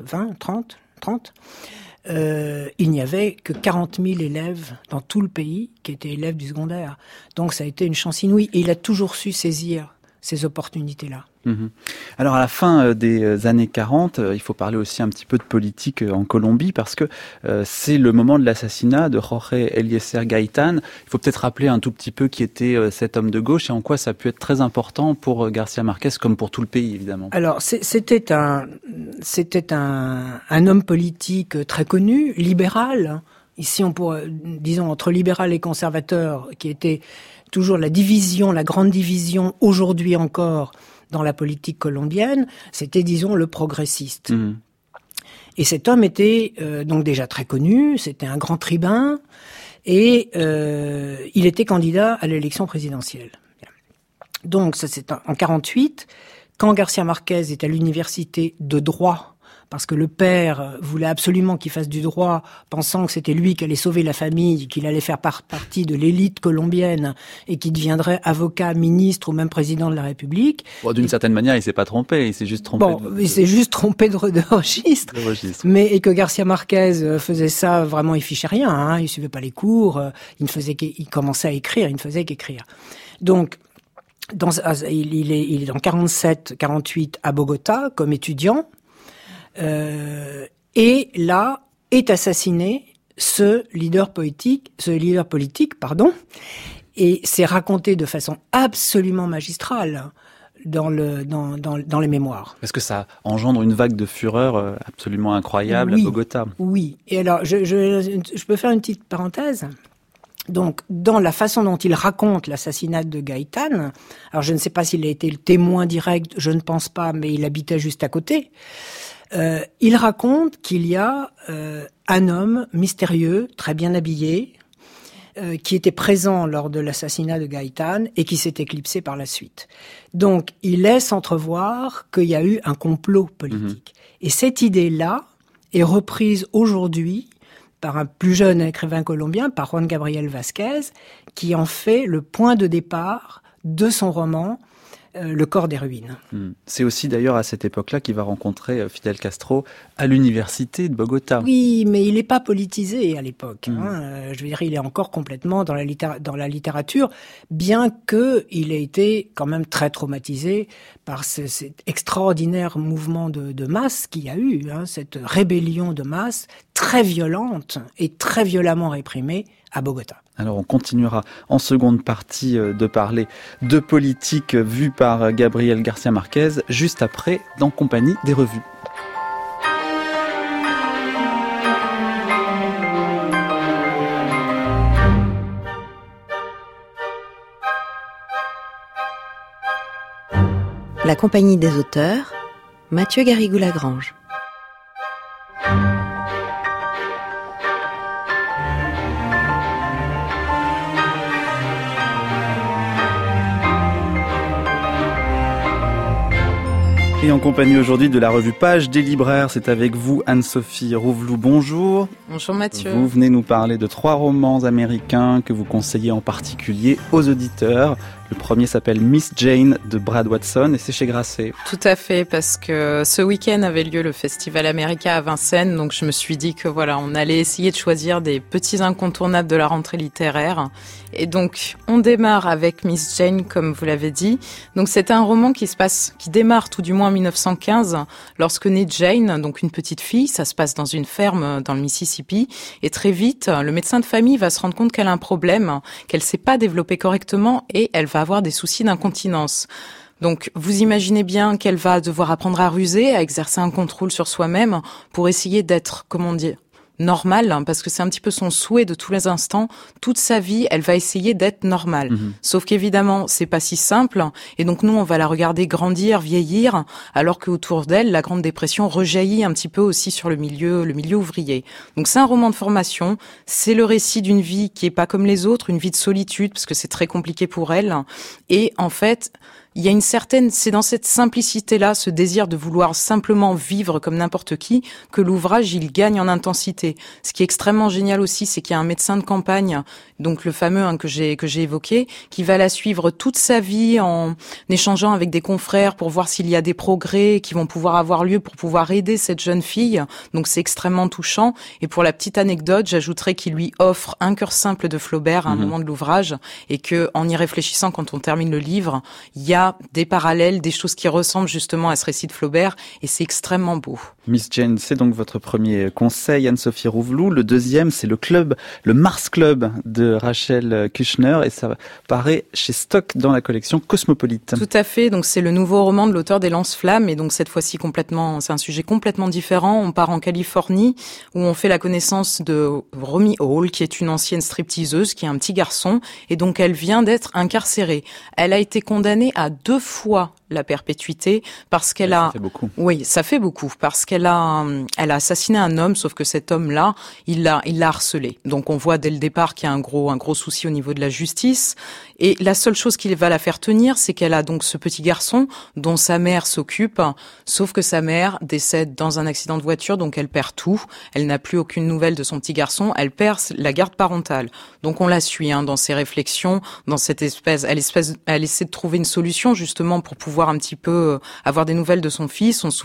S3: il n'y avait que 40 000 élèves dans tout le pays qui étaient élèves du secondaire. Donc ça a été une chance inouïe, et il a toujours su saisir ces opportunités-là.
S2: Alors à la fin des années 40, il faut parler aussi un petit peu de politique en Colombie parce que c'est le moment de l'assassinat de Jorge Eliezer Gaitán. Il faut peut-être rappeler un tout petit peu qui était cet homme de gauche et en quoi ça a pu être très important pour Garcia Marquez comme pour tout le pays évidemment.
S3: Alors c'était un homme politique très connu, libéral. Ici on pourrait, disons, entre libéral et conservateur, qui était toujours la grande division aujourd'hui encore dans la politique colombienne, c'était, disons, le progressiste. Mmh. Et cet homme était donc déjà très connu, c'était un grand tribun, et il était candidat à l'élection présidentielle. Donc ça c'est en 48, quand Garcia Marquez est à l'université de droit parce que le père voulait absolument qu'il fasse du droit, pensant que c'était lui qui allait sauver la famille, qu'il allait faire partie de l'élite colombienne et qu'il deviendrait avocat, ministre ou même président de la République.
S2: Bon, d'une certaine manière, il s'est pas trompé, il s'est juste trompé.
S3: Il s'est juste trompé de registre. Et que Garcia Marquez faisait ça, vraiment, il fichait rien, hein, il suivait pas les cours, il commençait à écrire, il ne faisait qu'écrire. Donc, il est dans 47-48 à Bogota comme étudiant, et là est assassiné ce leader politique, et c'est raconté de façon absolument magistrale dans les mémoires.
S2: Parce que ça engendre une vague de fureur absolument incroyable à Bogota.
S3: Oui. Et alors, je peux faire une petite parenthèse. Donc, dans la façon dont il raconte l'assassinat de Gaitán, alors je ne sais pas s'il a été le témoin direct, je ne pense pas, mais il habitait juste à côté. Il raconte qu'il y a un homme mystérieux, très bien habillé, qui était présent lors de l'assassinat de Gaitán et qui s'est éclipsé par la suite. Donc, il laisse entrevoir qu'il y a eu un complot politique. Et cette idée-là est reprise aujourd'hui par un plus jeune écrivain colombien, par Juan Gabriel Vázquez, qui en fait le point de départ de son roman Le corps des ruines.
S2: C'est aussi d'ailleurs à cette époque-là qu'il va rencontrer Fidel Castro à l'université de Bogota.
S3: Oui, mais il n'est pas politisé à l'époque. Je veux dire, il est encore complètement dans la littérature, bien qu'il ait été quand même très traumatisé par cet extraordinaire mouvement de masse qu'il y a eu, cette rébellion de masse très violente et très violemment réprimée à Bogota.
S2: Alors on continuera en seconde partie de parler de politique vue par Gabriel Garcia Marquez, juste après, dans Compagnie des revues.
S1: La Compagnie des auteurs, Mathieu Garrigou-Lagrange.
S2: Et en compagnie aujourd'hui de la revue Page des libraires, c'est avec vous Anne-Sophie Rouvelou. Bonjour.
S5: Bonjour Mathieu.
S2: Vous venez nous parler de 3 romans américains que vous conseillez en particulier aux auditeurs. Le premier s'appelle Miss Jane de Brad Watson et c'est chez Grasset.
S5: Tout à fait, parce que ce week-end avait lieu le Festival America à Vincennes, donc je me suis dit que voilà, on allait essayer de choisir des petits incontournables de la rentrée littéraire. Et donc, on démarre avec Miss Jane, comme vous l'avez dit. Donc c'est un roman qui démarre tout du moins en 1915, lorsque naît Jane, donc une petite fille. Ça se passe dans une ferme dans le Mississippi. Et très vite, le médecin de famille va se rendre compte qu'elle a un problème, qu'elle ne s'est pas développée correctement et elle va avoir des soucis d'incontinence. Donc, vous imaginez bien qu'elle va devoir apprendre à ruser, à exercer un contrôle sur soi-même pour essayer d'être, normale, parce que c'est un petit peu son souhait de tous les instants. Toute sa vie, elle va essayer d'être normale. Sauf qu'évidemment, c'est pas si simple. Et donc, nous, on va la regarder grandir, vieillir, alors qu'autour d'elle, la Grande Dépression rejaillit un petit peu aussi sur le milieu ouvrier. Donc, c'est un roman de formation. C'est le récit d'une vie qui est pas comme les autres, une vie de solitude, parce que c'est très compliqué pour elle. Et en fait, il y a c'est dans cette simplicité-là, ce désir de vouloir simplement vivre comme n'importe qui, que l'ouvrage, il gagne en intensité. Ce qui est extrêmement génial aussi, c'est qu'il y a un médecin de campagne, donc le fameux que j'ai évoqué, qui va la suivre toute sa vie en échangeant avec des confrères pour voir s'il y a des progrès qui vont pouvoir avoir lieu pour pouvoir aider cette jeune fille. Donc c'est extrêmement touchant. Et pour la petite anecdote, j'ajouterais qu'il lui offre Un cœur simple de Flaubert à un moment de l'ouvrage, et que, en y réfléchissant, quand on termine le livre, il y a des parallèles, des choses qui ressemblent justement à ce récit de Flaubert, et c'est extrêmement beau.
S2: Miss Jane, c'est donc votre premier conseil, Anne-Sophie Rouvelou. Le deuxième, c'est le Mars Club de Rachel Kushner, et ça paraît chez Stock dans la collection Cosmopolite.
S5: Tout à fait, donc c'est le nouveau roman de l'auteur des Lance-Flammes, et donc cette fois-ci c'est un sujet complètement différent. On part en Californie, où on fait la connaissance de Romy Hall, qui est une ancienne stripteaseuse, qui est un petit garçon, et donc elle vient d'être incarcérée. Elle a été condamnée à 2 fois la perpétuité parce qu'elle
S2: Ça fait beaucoup.
S5: Oui, ça fait beaucoup parce qu'elle a assassiné un homme, sauf que cet homme-là, il l'a harcelé. Donc on voit dès le départ qu'il y a un gros souci au niveau de la justice. Et la seule chose qui va la faire tenir, c'est qu'elle a donc ce petit garçon dont sa mère s'occupe, sauf que sa mère décède dans un accident de voiture, donc elle perd tout. Elle n'a plus aucune nouvelle de son petit garçon. Elle perd la garde parentale. Donc on la suit dans ses réflexions, dans cette espèce. Elle essaie de trouver une solution justement pour pouvoir un petit peu avoir des nouvelles de son fils. Elle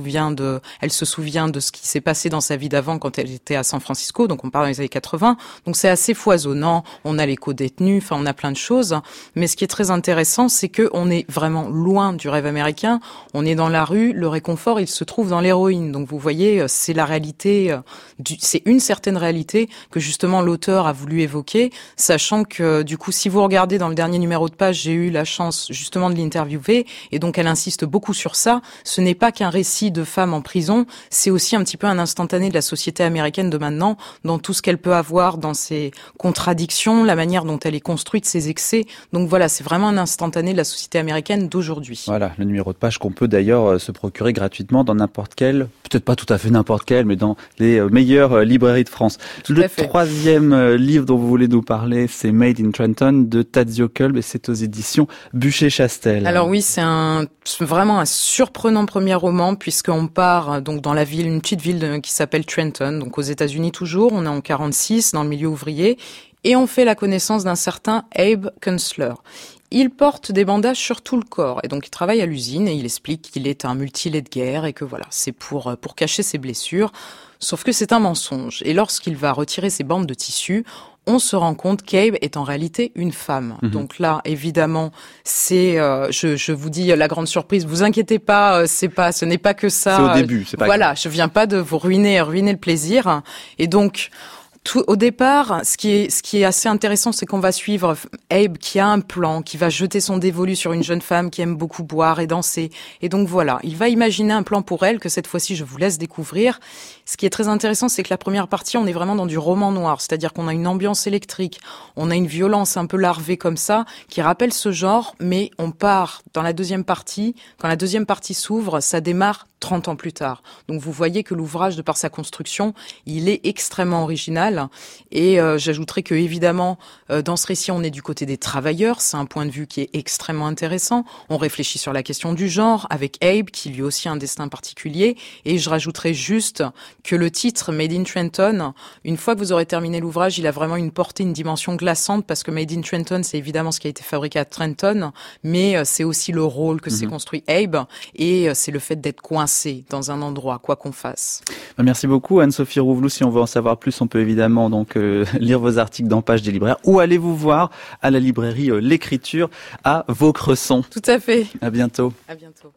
S5: se souvient de ce qui s'est passé dans sa vie d'avant quand elle était à San Francisco. Donc on parle dans les années 80. Donc c'est assez foisonnant. On a les co-détenus. Enfin on a plein de choses. Mais ce qui est très intéressant, c'est que on est vraiment loin du rêve américain. On est dans la rue. Le réconfort, il se trouve dans l'héroïne. Donc vous voyez, c'est la réalité. C'est une certaine réalité que justement l'auteur a voulu évoquer, sachant que du coup, si vous regardez dans le dernier numéro de page, j'ai eu la chance justement de l'interviewer, et donc elle insiste beaucoup sur ça. Ce n'est pas qu'un récit de femme en prison, c'est aussi un petit peu un instantané de la société américaine de maintenant, dans tout ce qu'elle peut avoir, dans ses contradictions, la manière dont elle est construite, ses excès. Donc voilà, c'est vraiment un instantané de la société américaine d'aujourd'hui.
S2: Voilà, le numéro de page qu'on peut d'ailleurs se procurer gratuitement dans n'importe quelle, peut-être pas tout à fait n'importe quelle, mais dans les meilleures librairies de France. Le troisième livre dont vous voulez nous parler, c'est Made in Trenton de Tadzio Kolb, et c'est aux éditions Buchet-Chastel.
S5: Alors oui, c'est vraiment un surprenant premier roman, puisqu'on part donc dans une petite ville qui s'appelle Trenton, donc aux États-Unis toujours. On est en 46 dans le milieu ouvrier, et on fait la connaissance d'un certain Abe Kunstler. Il porte des bandages sur tout le corps, et donc il travaille à l'usine, et il explique qu'il est un multilait de guerre, et que voilà, c'est pour cacher ses blessures. Sauf que c'est un mensonge. Et lorsqu'il va retirer ses bandes de tissu, on se rend compte qu'Abe est en réalité une femme. Donc là, évidemment, c'est, je vous dis la grande surprise. Vous inquiétez pas, ce n'est pas que ça.
S2: C'est au début, c'est pas
S5: voilà,
S2: grave.
S5: Je viens pas de vous ruiner le plaisir. Et donc, au départ, ce qui est assez intéressant, c'est qu'on va suivre Abe qui a un plan, qui va jeter son dévolu sur une jeune femme qui aime beaucoup boire et danser. Et donc voilà, il va imaginer un plan pour elle que cette fois-ci je vous laisse découvrir. Ce qui est très intéressant, c'est que la première partie, on est vraiment dans du roman noir, c'est-à-dire qu'on a une ambiance électrique, on a une violence un peu larvée comme ça, qui rappelle ce genre, mais on part dans la deuxième partie. Quand la deuxième partie s'ouvre, ça démarre 30 ans plus tard. Donc vous voyez que l'ouvrage, de par sa construction, il est extrêmement original. Et j'ajouterais que évidemment, dans ce récit, on est du côté des travailleurs. C'est un point de vue qui est extrêmement intéressant. On réfléchit sur la question du genre, avec Abe, qui lui aussi a un destin particulier. Et je rajouterais juste que le titre Made in Trenton, une fois que vous aurez terminé l'ouvrage, il a vraiment une portée, une dimension glaçante, parce que Made in Trenton, c'est évidemment ce qui a été fabriqué à Trenton, mais c'est aussi le rôle que s'est construit Abe, et c'est le fait d'être coincé dans un endroit, quoi qu'on fasse.
S2: Merci beaucoup Anne-Sophie Rouvelou. Si on veut en savoir plus, on peut évidemment donc lire vos articles dans Page des libraires, ou allez vous voir à la librairie L'Écriture à Vaucresson.
S5: Tout à fait.
S2: À bientôt.
S5: À bientôt.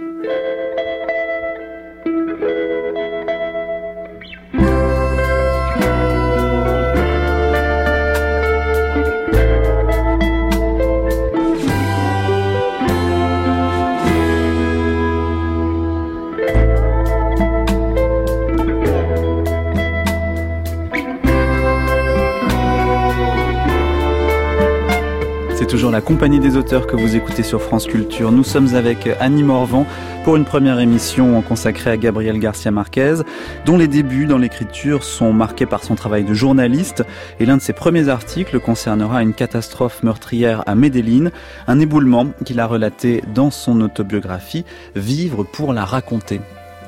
S2: C'est toujours la compagnie des auteurs que vous écoutez sur France Culture. Nous sommes avec Annie Morvan pour une première émission consacrée à Gabriel Garcia Marquez, dont les débuts dans l'écriture sont marqués par son travail de journaliste. Et l'un de ses premiers articles concernera une catastrophe meurtrière à Medellín, un éboulement qu'il a relaté dans son autobiographie « Vivre pour la raconter ».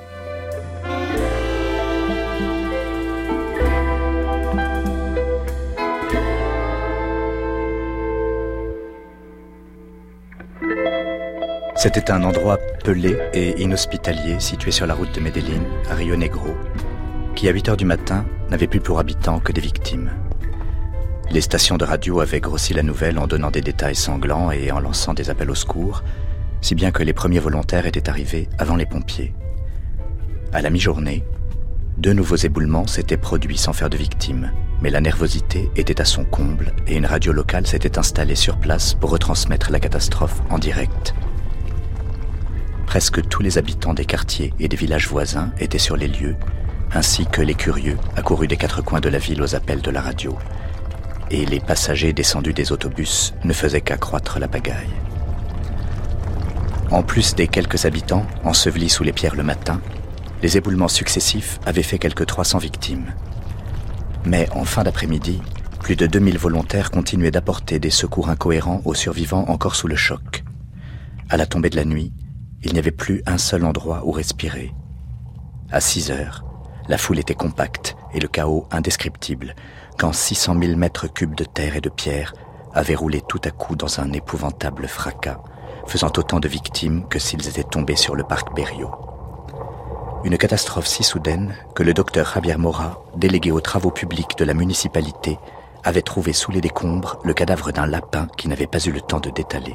S6: C'était un endroit pelé et inhospitalier situé sur la route de Medellín, à Rio Negro, qui à 8 heures du matin n'avait plus pour habitants que des victimes. Les stations de radio avaient grossi la nouvelle en donnant des détails sanglants et en lançant des appels au secours, si bien que les premiers volontaires étaient arrivés avant les pompiers. À la mi-journée, 2 nouveaux éboulements s'étaient produits sans faire de victimes, mais la nervosité était à son comble et une radio locale s'était installée sur place pour retransmettre la catastrophe en direct. Presque tous les habitants des quartiers et des villages voisins étaient sur les lieux, ainsi que les curieux accourus des 4 coins de la ville aux appels de la radio. Et les passagers descendus des autobus ne faisaient qu'accroître la pagaille. En plus des quelques habitants ensevelis sous les pierres le matin, les éboulements successifs avaient fait quelques 300 victimes. Mais en fin d'après-midi, plus de 2000 volontaires continuaient d'apporter des secours incohérents aux survivants encore sous le choc. À la tombée de la nuit, il n'y avait plus un seul endroit où respirer. À 6 heures, la foule était compacte et le chaos indescriptible, quand 600 000 mètres cubes de terre et de pierre avaient roulé tout à coup dans un épouvantable fracas, faisant autant de victimes que s'ils étaient tombés sur le parc Berrios. Une catastrophe si soudaine que le docteur Javier Mora, délégué aux travaux publics de la municipalité, avait trouvé sous les décombres le cadavre d'un lapin qui n'avait pas eu le temps de détaler.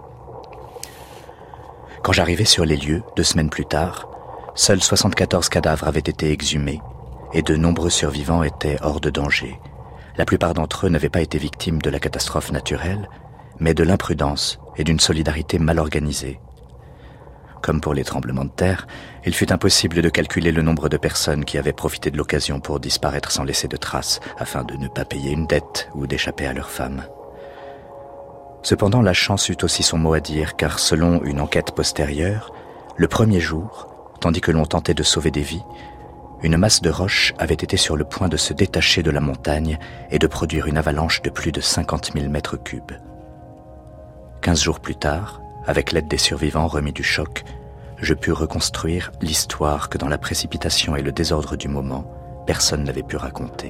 S6: Quand j'arrivai sur les lieux, 2 semaines plus tard, seuls 74 cadavres avaient été exhumés et de nombreux survivants étaient hors de danger. La plupart d'entre eux n'avaient pas été victimes de la catastrophe naturelle, mais de l'imprudence et d'une solidarité mal organisée. Comme pour les tremblements de terre, il fut impossible de calculer le nombre de personnes qui avaient profité de l'occasion pour disparaître sans laisser de traces, afin de ne pas payer une dette ou d'échapper à leurs femmes. Cependant, la chance eut aussi son mot à dire, car selon une enquête postérieure, le premier jour, tandis que l'on tentait de sauver des vies, une masse de roches avait été sur le point de se détacher de la montagne et de produire une avalanche de plus de 50 000 mètres cubes. 15 jours plus tard, avec l'aide des survivants remis du choc, je pus reconstruire l'histoire que dans la précipitation et le désordre du moment, personne n'avait pu raconter.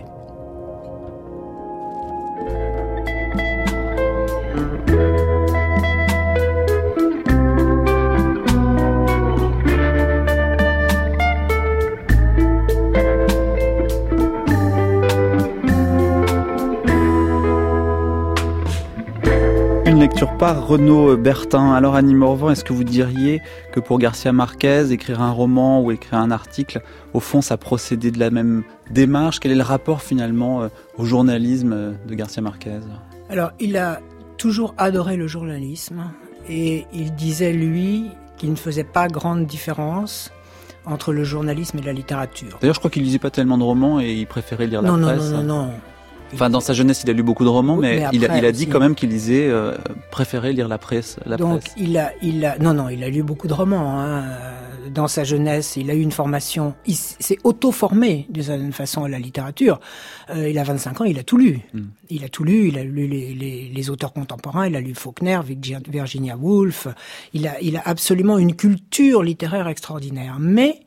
S2: Une lecture par Renaud Bertin. Alors Annie Morvan, est-ce que vous diriez que pour Garcia Marquez, écrire un roman ou écrire un article, au fond ça procédait de la même démarche? Quel est le rapport finalement au journalisme de Garcia Marquez?
S3: Alors il a toujours adoré le journalisme et il disait lui qu'il ne faisait pas grande différence entre le journalisme et la littérature.
S2: D'ailleurs je crois qu'il lisait pas tellement de romans et il préférait lire la presse.
S3: Non.
S2: Enfin, dans sa jeunesse, il a lu beaucoup de romans, mais
S3: après,
S2: il a dit quand même qu'il lisait, préférait lire la presse.
S3: Donc, il a lu beaucoup de romans. Dans sa jeunesse, il a eu une formation. Il s'est auto-formé d'une certaine façon à la littérature. Il a 25 ans, il a tout lu. Il a tout lu. Il a lu les auteurs contemporains. Il a lu Faulkner, Virginia Woolf. Il a absolument une culture littéraire extraordinaire. Mais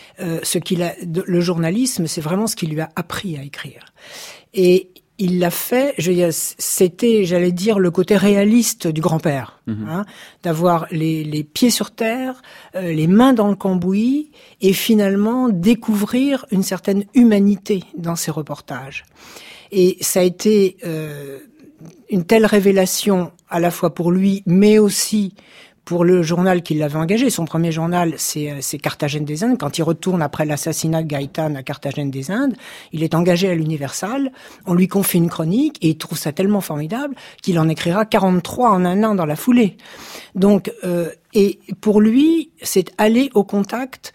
S3: le journalisme, c'est vraiment ce qui lui a appris à écrire. Et il l'a fait, c'était, j'allais dire, le côté réaliste du grand-père, d'avoir les pieds sur terre, les mains dans le cambouis, et finalement découvrir une certaine humanité dans ses reportages. Et ça a été une telle révélation à la fois pour lui, mais aussi pour le journal qui l'avait engagé. Son premier journal, c'est Carthagène des Indes. Quand il retourne après l'assassinat de Gaëtan à Carthagène des Indes, il est engagé à l'Universal. On lui confie une chronique et il trouve ça tellement formidable qu'il en écrira 43 en un an dans la foulée. Donc, et pour lui, c'est aller au contact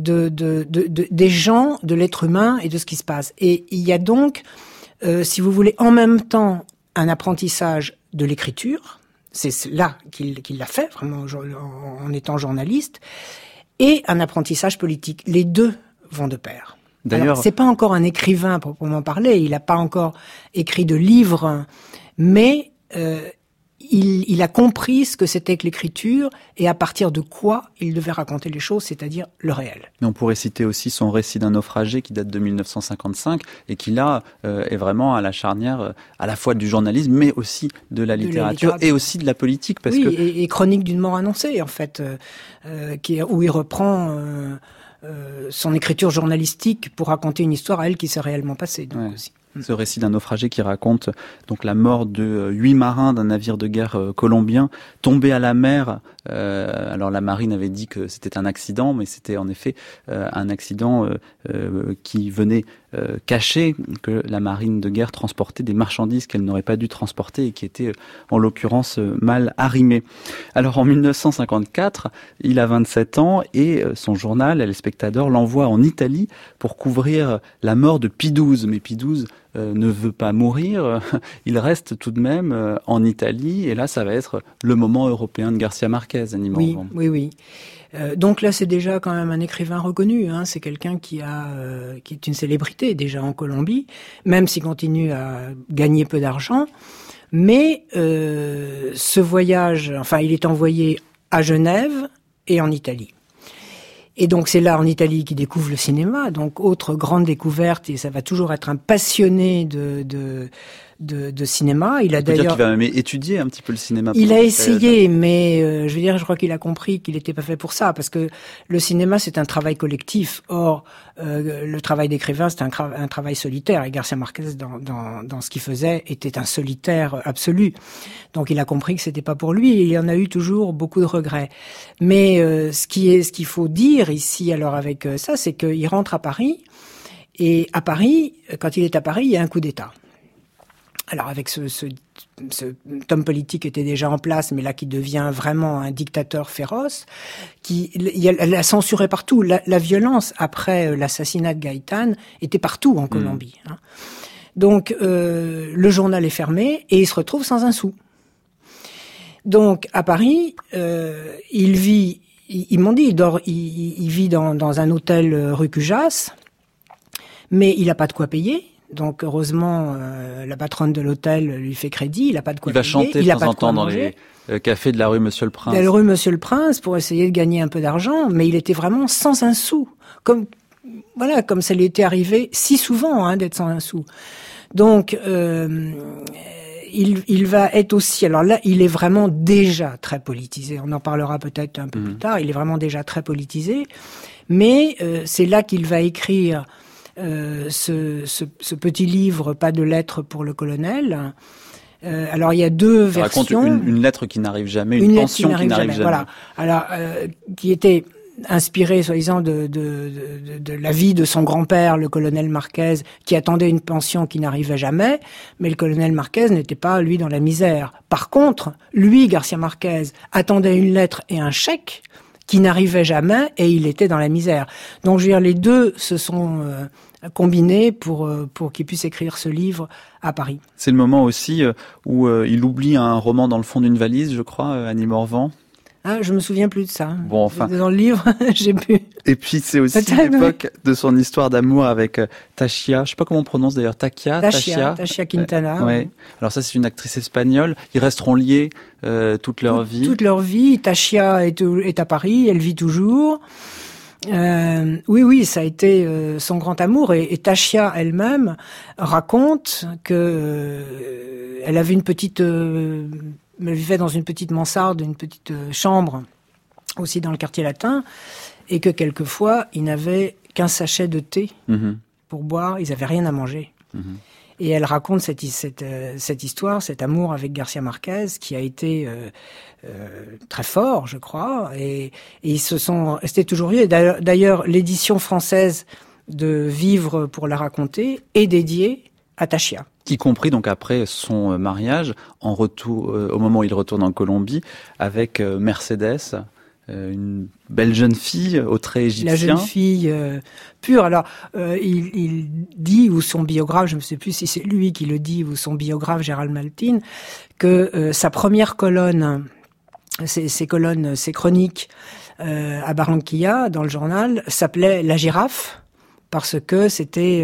S3: des gens, de l'être humain et de ce qui se passe. Et il y a donc, si vous voulez, en même temps, un apprentissage de l'écriture. C'est là qu'il l'a fait, vraiment, en étant journaliste, et un apprentissage politique. Les deux vont de pair. D'ailleurs, c'est pas encore un écrivain proprement parler, il n'a pas encore écrit de livre, mais il a compris ce que c'était que l'écriture et à partir de quoi il devait raconter les choses, c'est-à-dire le réel.
S2: Mais on pourrait citer aussi son récit d'un naufragé qui date de 1955 et qui là est vraiment à la charnière à la fois du journalisme mais aussi de la littérature et aussi de la politique.
S3: Et Chronique d'une mort annoncée en fait, où il reprend son écriture journalistique pour raconter une histoire à elle qui s'est réellement passée. Donc aussi.
S2: Ce récit d'un naufragé qui raconte donc la mort de 8 marins d'un navire de guerre colombien tombé à la mer. Alors la marine avait dit que c'était un accident, mais c'était en effet un accident qui venait cacher que la marine de guerre transportait des marchandises qu'elle n'aurait pas dû transporter et qui étaient en l'occurrence mal arrimées. Alors en 1954, il a 27 ans et son journal, El Spectador, l'envoie en Italie pour couvrir la mort de Pie XII. Mais Pie XII ne veut pas mourir, il reste tout de même en Italie, et là ça va être le moment européen de Garcia Marquez, Annie Morvan.
S3: Oui. Donc là, c'est déjà quand même un écrivain reconnu. C'est quelqu'un qui est une célébrité déjà en Colombie, même s'il continue à gagner peu d'argent. Mais ce voyage, il est envoyé à Genève et en Italie. Et donc c'est là en Italie qu'il découvre le cinéma. Donc autre grande découverte, et ça va toujours être un passionné de cinéma. Il a d'ailleurs,
S2: dire qu'il va même étudier un petit peu le cinéma.
S3: Il a essayé, mais je crois qu'il a compris qu'il n'était pas fait pour ça, parce que le cinéma c'est un travail collectif. Or, le travail d'écrivain c'est un travail solitaire. Et Garcia Marquez, dans ce qu'il faisait, était un solitaire absolu. Donc il a compris que c'était pas pour lui. Et il y en a eu toujours beaucoup de regrets. Mais ce qu'il faut dire ici, alors avec ça, c'est qu'il rentre à Paris. Et à Paris, quand il est à Paris, il y a un coup d'État. Alors avec ce homme politique était déjà en place, mais là qui devient vraiment un dictateur féroce, la censuré partout. La violence après l'assassinat de Gaitán était partout en Colombie. Donc le journal est fermé et il se retrouve sans un sou. Donc à Paris, il vit, ils m'ont dit, il vit dans un hôtel rue Cujas, mais il n'a pas de quoi payer. Donc heureusement, la patronne de l'hôtel lui fait crédit. Il n'a pas de quoi payer.
S2: Il va chanter de temps en temps dans les cafés de la rue Monsieur le Prince.
S3: De la rue Monsieur le Prince pour essayer de gagner un peu d'argent, mais il était vraiment sans un sou. Comme ça lui était arrivé si souvent d'être sans un sou. Donc il va être aussi. Alors là, il est vraiment déjà très politisé. On en parlera peut-être un peu plus tard. Il est vraiment déjà très politisé, mais c'est là qu'il va écrire. Ce petit livre, Pas de lettres pour le colonel. Alors il y a deux versions.
S2: Raconte une lettre qui n'arrive jamais, une pension qui n'arrive jamais.
S3: Voilà. Alors qui était inspirée, soi-disant, de la vie de son grand-père, le colonel Marquez, qui attendait une pension qui n'arrivait jamais. Mais le colonel Marquez n'était pas, lui, dans la misère. Par contre, lui, Garcia Marquez, attendait une lettre et un chèque qui n'arrivait jamais, et il était dans la misère. Donc, je veux dire, les deux se sont combinés pour qu'il puisse écrire ce livre à Paris.
S2: C'est le moment aussi où il oublie un roman dans le fond d'une valise, je crois, Annie Morvan.
S3: Je me souviens plus de ça.
S2: Bon, enfin.
S3: Dans le livre, j'ai pu.
S2: Et puis, c'est aussi l'époque de son histoire d'amour avec Tachia. Je sais pas comment on prononce d'ailleurs. Tachia
S3: Quintana.
S2: Ouais. Alors ça, c'est une actrice espagnole. Ils resteront liés toute leur vie.
S3: Toute leur vie. Tachia est à Paris. Elle vit toujours. Oui, ça a été son grand amour. Et Tachia elle-même raconte que elle avait une petite... Elle vivait dans une petite mansarde, une petite chambre, aussi dans le quartier latin, et que quelquefois, ils n'avaient qu'un sachet de thé pour boire, ils n'avaient rien à manger. Et elle raconte cette histoire, cet amour avec Garcia Marquez, qui a été très fort, je crois, et ils se sont restés toujours liés. D'ailleurs, l'édition française de Vivre pour la raconter est dédiée à Tachia.
S2: Y compris donc après son mariage, en retour, au moment où il retourne en Colombie, avec Mercedes, une belle jeune fille au trait égyptien.
S3: La jeune fille pure. Alors, il dit, ou son biographe, je ne sais plus si c'est lui qui le dit, ou son biographe Gérald Maltin, que sa première colonne, ses chroniques à Barranquilla, dans le journal, s'appelait La Girafe. Parce que c'était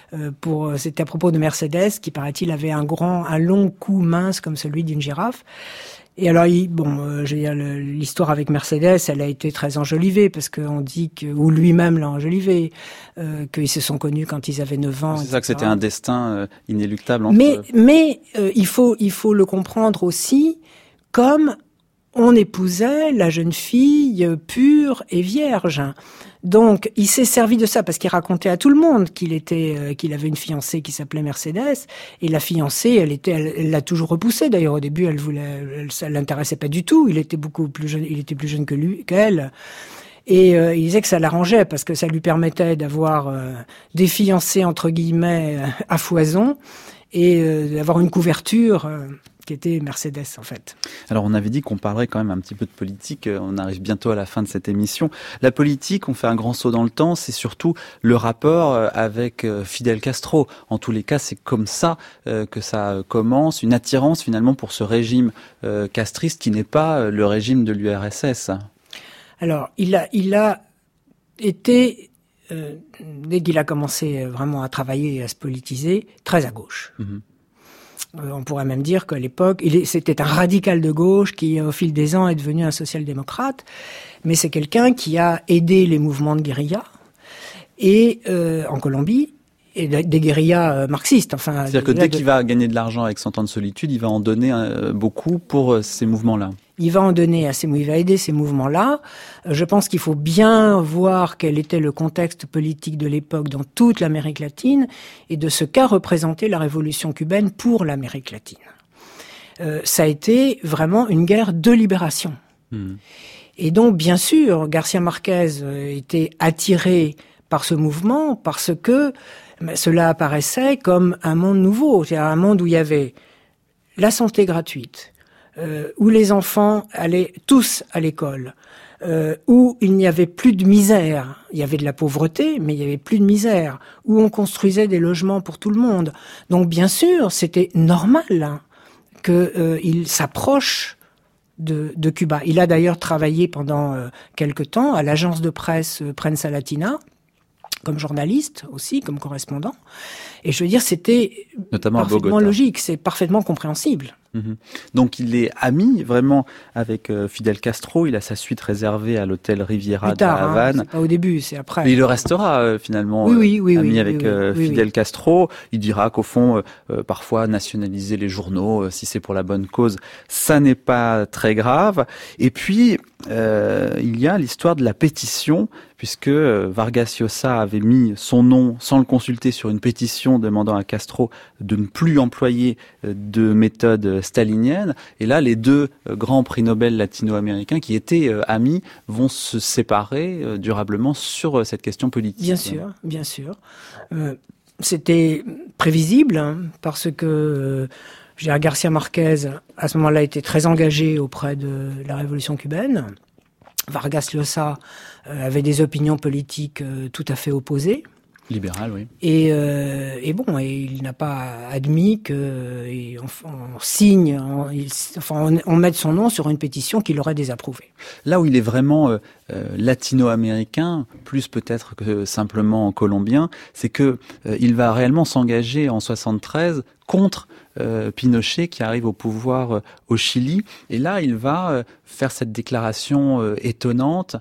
S3: à propos de Mercedes, qui paraît-il avait un long cou mince comme celui d'une girafe. Et alors, je veux dire, l'histoire avec Mercedes, elle a été très enjolivée, parce qu'on dit ou lui-même l'a enjolivée, qu'ils se sont connus quand ils avaient 9 ans.
S2: C'est ça, que c'était un destin inéluctable.
S3: Mais il faut le comprendre aussi comme on épousait la jeune fille pure et vierge. Donc, il s'est servi de ça parce qu'il racontait à tout le monde qu'il avait une fiancée qui s'appelait Mercedes. Et la fiancée, elle l'a toujours repoussé. D'ailleurs, au début, ça l'intéressait pas du tout. Il était beaucoup plus jeune, il était plus jeune qu'elle. Et il disait que ça l'arrangeait parce que ça lui permettait d'avoir des fiancés entre guillemets à foison et d'avoir une couverture qu'était Mercedes, en fait.
S2: Alors, on avait dit qu'on parlerait quand même un petit peu de politique. On arrive bientôt à la fin de cette émission. La politique, on fait un grand saut dans le temps, c'est surtout le rapport avec Fidel Castro. En tous les cas, c'est comme ça que ça commence, une attirance finalement pour ce régime castriste qui n'est pas le régime de l'URSS. Alors,
S3: il a été, dès qu'il a commencé vraiment à travailler et à se politiser, très à gauche. On pourrait même dire qu'à l'époque, c'était un radical de gauche qui, au fil des ans, est devenu un social-démocrate. Mais c'est quelqu'un qui a aidé les mouvements de guérilla et en Colombie, et des guérillas marxistes. Enfin,
S2: c'est-à-dire que dès qu'il va gagner de l'argent avec 100 ans de solitude, il va en donner beaucoup pour ces mouvements-là.
S3: Il va aider ces mouvements-là. Je pense qu'il faut bien voir quel était le contexte politique de l'époque dans toute l'Amérique latine et de ce qu'a représenté la révolution cubaine pour l'Amérique latine. Ça a été vraiment une guerre de libération. Et donc, bien sûr, García Márquez était attiré par ce mouvement parce que cela apparaissait comme un monde nouveau, c'est-à-dire un monde où il y avait la santé gratuite, où les enfants allaient tous à l'école, où il n'y avait plus de misère. Il y avait de la pauvreté, mais il n'y avait plus de misère, où on construisait des logements pour tout le monde. Donc bien sûr, c'était normal qu'il s'approche de Cuba. Il a d'ailleurs travaillé pendant quelque temps à l'agence de presse Prensa Latina, comme journaliste aussi, comme correspondant. Et je veux dire, c'était
S2: notamment
S3: parfaitement logique, c'est parfaitement compréhensible.
S2: Donc il est ami vraiment avec Fidel Castro, il a sa suite réservée à l'hôtel Riviera de La Havane.
S3: C'est pas au début, c'est après.
S2: Mais il le restera finalement ami avec Fidel Castro. Il dira qu'au fond, parfois nationaliser les journaux, si c'est pour la bonne cause, ça n'est pas très grave. Et puis, il y a l'histoire de la pétition, puisque Vargas Llosa avait mis son nom sans le consulter sur une pétition demandant à Castro de ne plus employer de méthode stalinienne. Et là, les deux grands prix Nobel latino-américains qui étaient amis vont se séparer durablement sur cette question politique.
S3: Bien sûr, bien sûr. C'était prévisible parce que García Márquez, à ce moment-là, était très engagé auprès de la révolution cubaine. Vargas Llosa avait des opinions politiques tout à fait opposées.
S2: Libéral, oui.
S3: Et il n'a pas admis on mette son nom sur une pétition qu'il aurait désapprouvée.
S2: Là où il est vraiment latino-américain, plus peut-être que simplement colombien, c'est que il va réellement s'engager en 73 contre Pinochet qui arrive au pouvoir au Chili. Et là, il va faire cette déclaration étonnante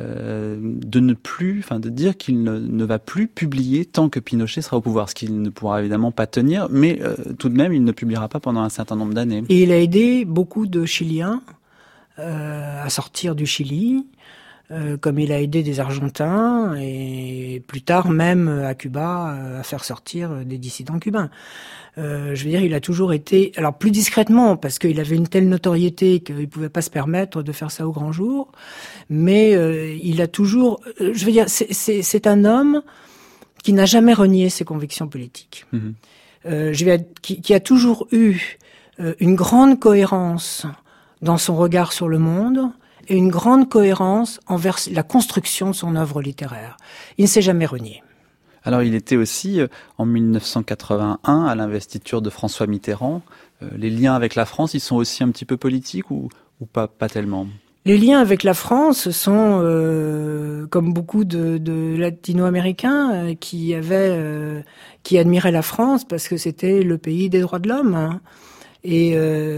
S2: de dire qu'il ne va plus publier tant que Pinochet sera au pouvoir, ce qu'il ne pourra évidemment pas tenir, mais tout de même, il ne publiera pas pendant un certain nombre d'années.
S3: Et il a aidé beaucoup de Chiliens à sortir du Chili, comme il a aidé des Argentins et plus tard même à Cuba à faire sortir des dissidents cubains. Je veux dire, il a toujours été, alors plus discrètement, parce qu'il avait une telle notoriété qu'il ne pouvait pas se permettre de faire ça au grand jour, mais il a toujours, je veux dire, c'est un homme qui n'a jamais renié ses convictions politiques. Qui a toujours eu une grande cohérence dans son regard sur le monde et une grande cohérence envers la construction de son œuvre littéraire. Il ne s'est jamais renié.
S2: Alors il était aussi, en 1981, à l'investiture de François Mitterrand. Les liens avec la France, ils sont aussi un petit peu politiques ou pas tellement ?
S3: Les liens avec la France sont, comme beaucoup de latino-américains qui admiraient la France parce que c'était le pays des droits de l'homme. Et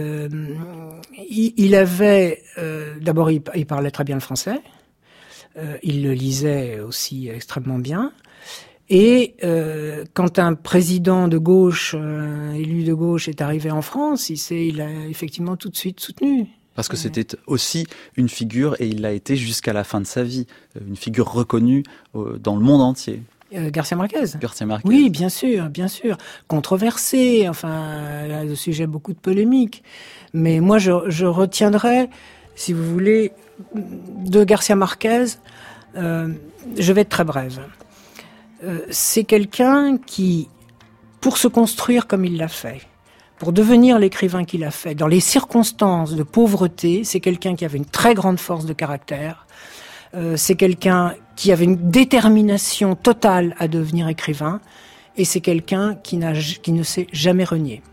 S3: il avait, d'abord il parlait très bien le français, il le lisait aussi extrêmement bien. Et quand un président de gauche, élu de gauche, est arrivé en France, il a effectivement tout de suite soutenu.
S2: Parce que c'était aussi une figure, et il l'a été jusqu'à la fin de sa vie, une figure reconnue dans le monde entier.
S3: García Márquez.
S2: García Márquez.
S3: Oui, bien sûr. Controversé, le sujet beaucoup de polémiques. Mais moi, je retiendrai, si vous voulez, de García Márquez, je vais être très brève. C'est quelqu'un qui, pour se construire comme il l'a fait, pour devenir l'écrivain qu'il a fait, dans les circonstances de pauvreté, c'est quelqu'un qui avait une très grande force de caractère. C'est quelqu'un qui avait une détermination totale à devenir écrivain. Et c'est quelqu'un qui ne s'est jamais renié.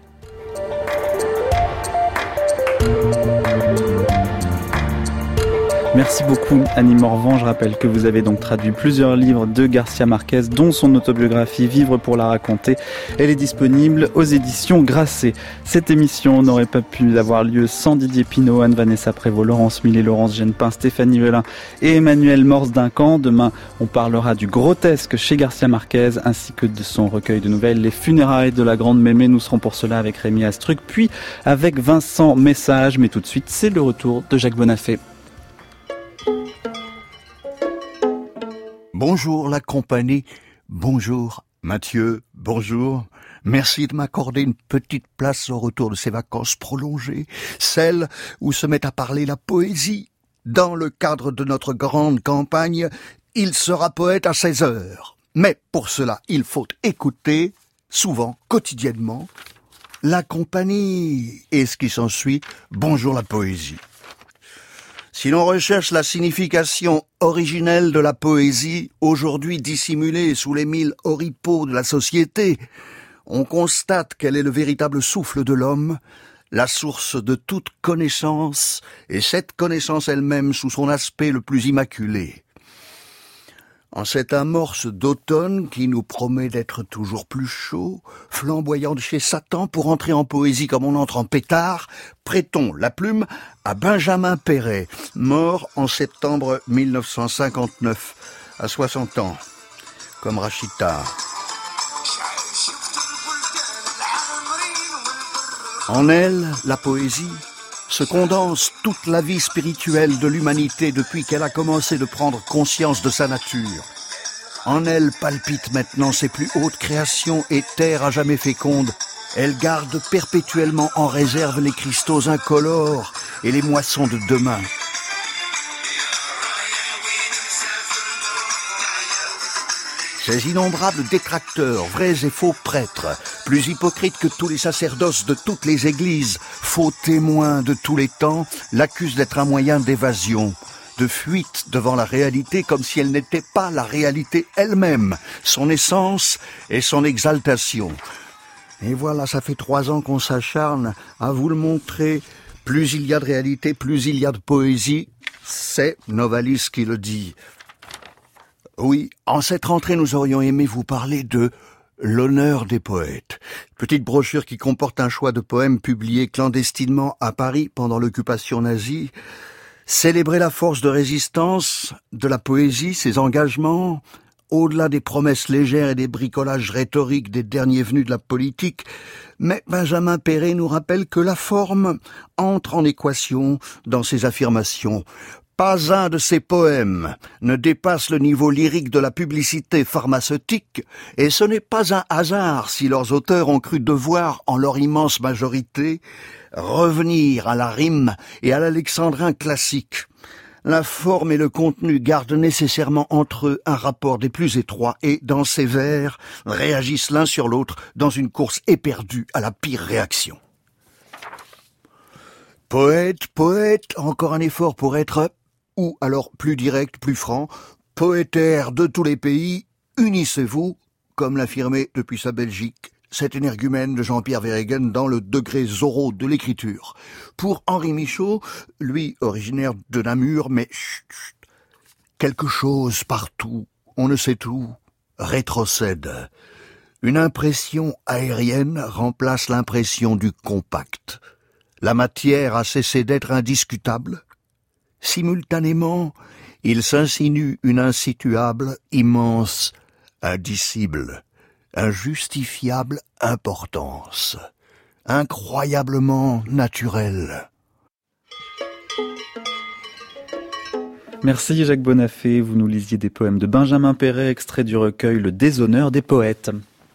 S2: Merci beaucoup Annie Morvan. Je rappelle que vous avez donc traduit plusieurs livres de Garcia Marquez, dont son autobiographie Vivre pour la raconter. Elle est disponible aux éditions Grasset. Cette émission n'aurait pas pu avoir lieu sans Didier Pinault, Anne-Vanessa Prévost, Laurence Millet, Laurence Genepin, Stéphanie Velin et Emmanuel Morse-Duncan. Demain, on parlera du grotesque chez Garcia Marquez ainsi que de son recueil de nouvelles Les funérailles de la grande Mémé. Nous serons pour cela avec Rémi Astruc, puis avec Vincent Message. Mais tout de suite, c'est le retour de Jacques Bonafé.
S7: Bonjour la compagnie, bonjour Mathieu, bonjour. Merci de m'accorder une petite place au retour de ces vacances prolongées, celles où se met à parler la poésie. Dans le cadre de notre grande campagne, il sera poète à 16 heures. Mais pour cela, il faut écouter, souvent, quotidiennement, la compagnie et ce qui s'ensuit, bonjour la poésie. Si l'on recherche la signification originelle de la poésie, aujourd'hui dissimulée sous les mille oripeaux de la société, on constate qu'elle est le véritable souffle de l'homme, la source de toute connaissance, et cette connaissance elle-même sous son aspect le plus immaculé. En cette amorce d'automne qui nous promet d'être toujours plus chaud, flamboyant de chez Satan pour entrer en poésie comme on entre en pétard, prêtons la plume à Benjamin Péret, mort en septembre 1959, à 60 ans, comme Rachita. En elle, la poésie, se condense toute la vie spirituelle de l'humanité depuis qu'elle a commencé de prendre conscience de sa nature. En elle palpitent maintenant ses plus hautes créations et terre à jamais féconde. Elle garde perpétuellement en réserve les cristaux incolores et les moissons de demain. Ces innombrables détracteurs, vrais et faux prêtres, plus hypocrites que tous les sacerdoces de toutes les églises, faux témoins de tous les temps, l'accusent d'être un moyen d'évasion, de fuite devant la réalité comme si elle n'était pas la réalité elle-même, son essence et son exaltation. Et voilà, ça fait 3 ans qu'on s'acharne à vous le montrer. Plus il y a de réalité, plus il y a de poésie. C'est Novalis qui le dit. Oui, en cette rentrée, nous aurions aimé vous parler de l'honneur des poètes. Petite brochure qui comporte un choix de poèmes publiés clandestinement à Paris pendant l'occupation nazie. Célébrer la force de résistance de la poésie, ses engagements, au-delà des promesses légères et des bricolages rhétoriques des derniers venus de la politique. Mais Benjamin Péret nous rappelle que la forme entre en équation dans ses affirmations. Pas un de ces poèmes ne dépasse le niveau lyrique de la publicité pharmaceutique, et ce n'est pas un hasard si leurs auteurs ont cru devoir, en leur immense majorité, revenir à la rime et à l'alexandrin classique. La forme et le contenu gardent nécessairement entre eux un rapport des plus étroits et, dans ces vers, réagissent l'un sur l'autre dans une course éperdue à la pire réaction. Poète, encore un effort pour être... ou alors plus direct, plus franc, poétaire de tous les pays, unissez-vous, comme l'affirmait depuis sa Belgique cet énergumène de Jean-Pierre Verhegen dans le degré Zorro de l'écriture. Pour Henri Michaud, lui originaire de Namur, mais quelque chose partout, on ne sait tout, rétrocède. Une impression aérienne remplace l'impression du compact. La matière a cessé d'être indiscutable. Simultanément, il s'insinue une insituable, immense, indicible, injustifiable importance, incroyablement naturelle.
S2: Merci Jacques Bonafé, vous nous lisiez des poèmes de Benjamin Péret, extrait du recueil Le déshonneur des poètes.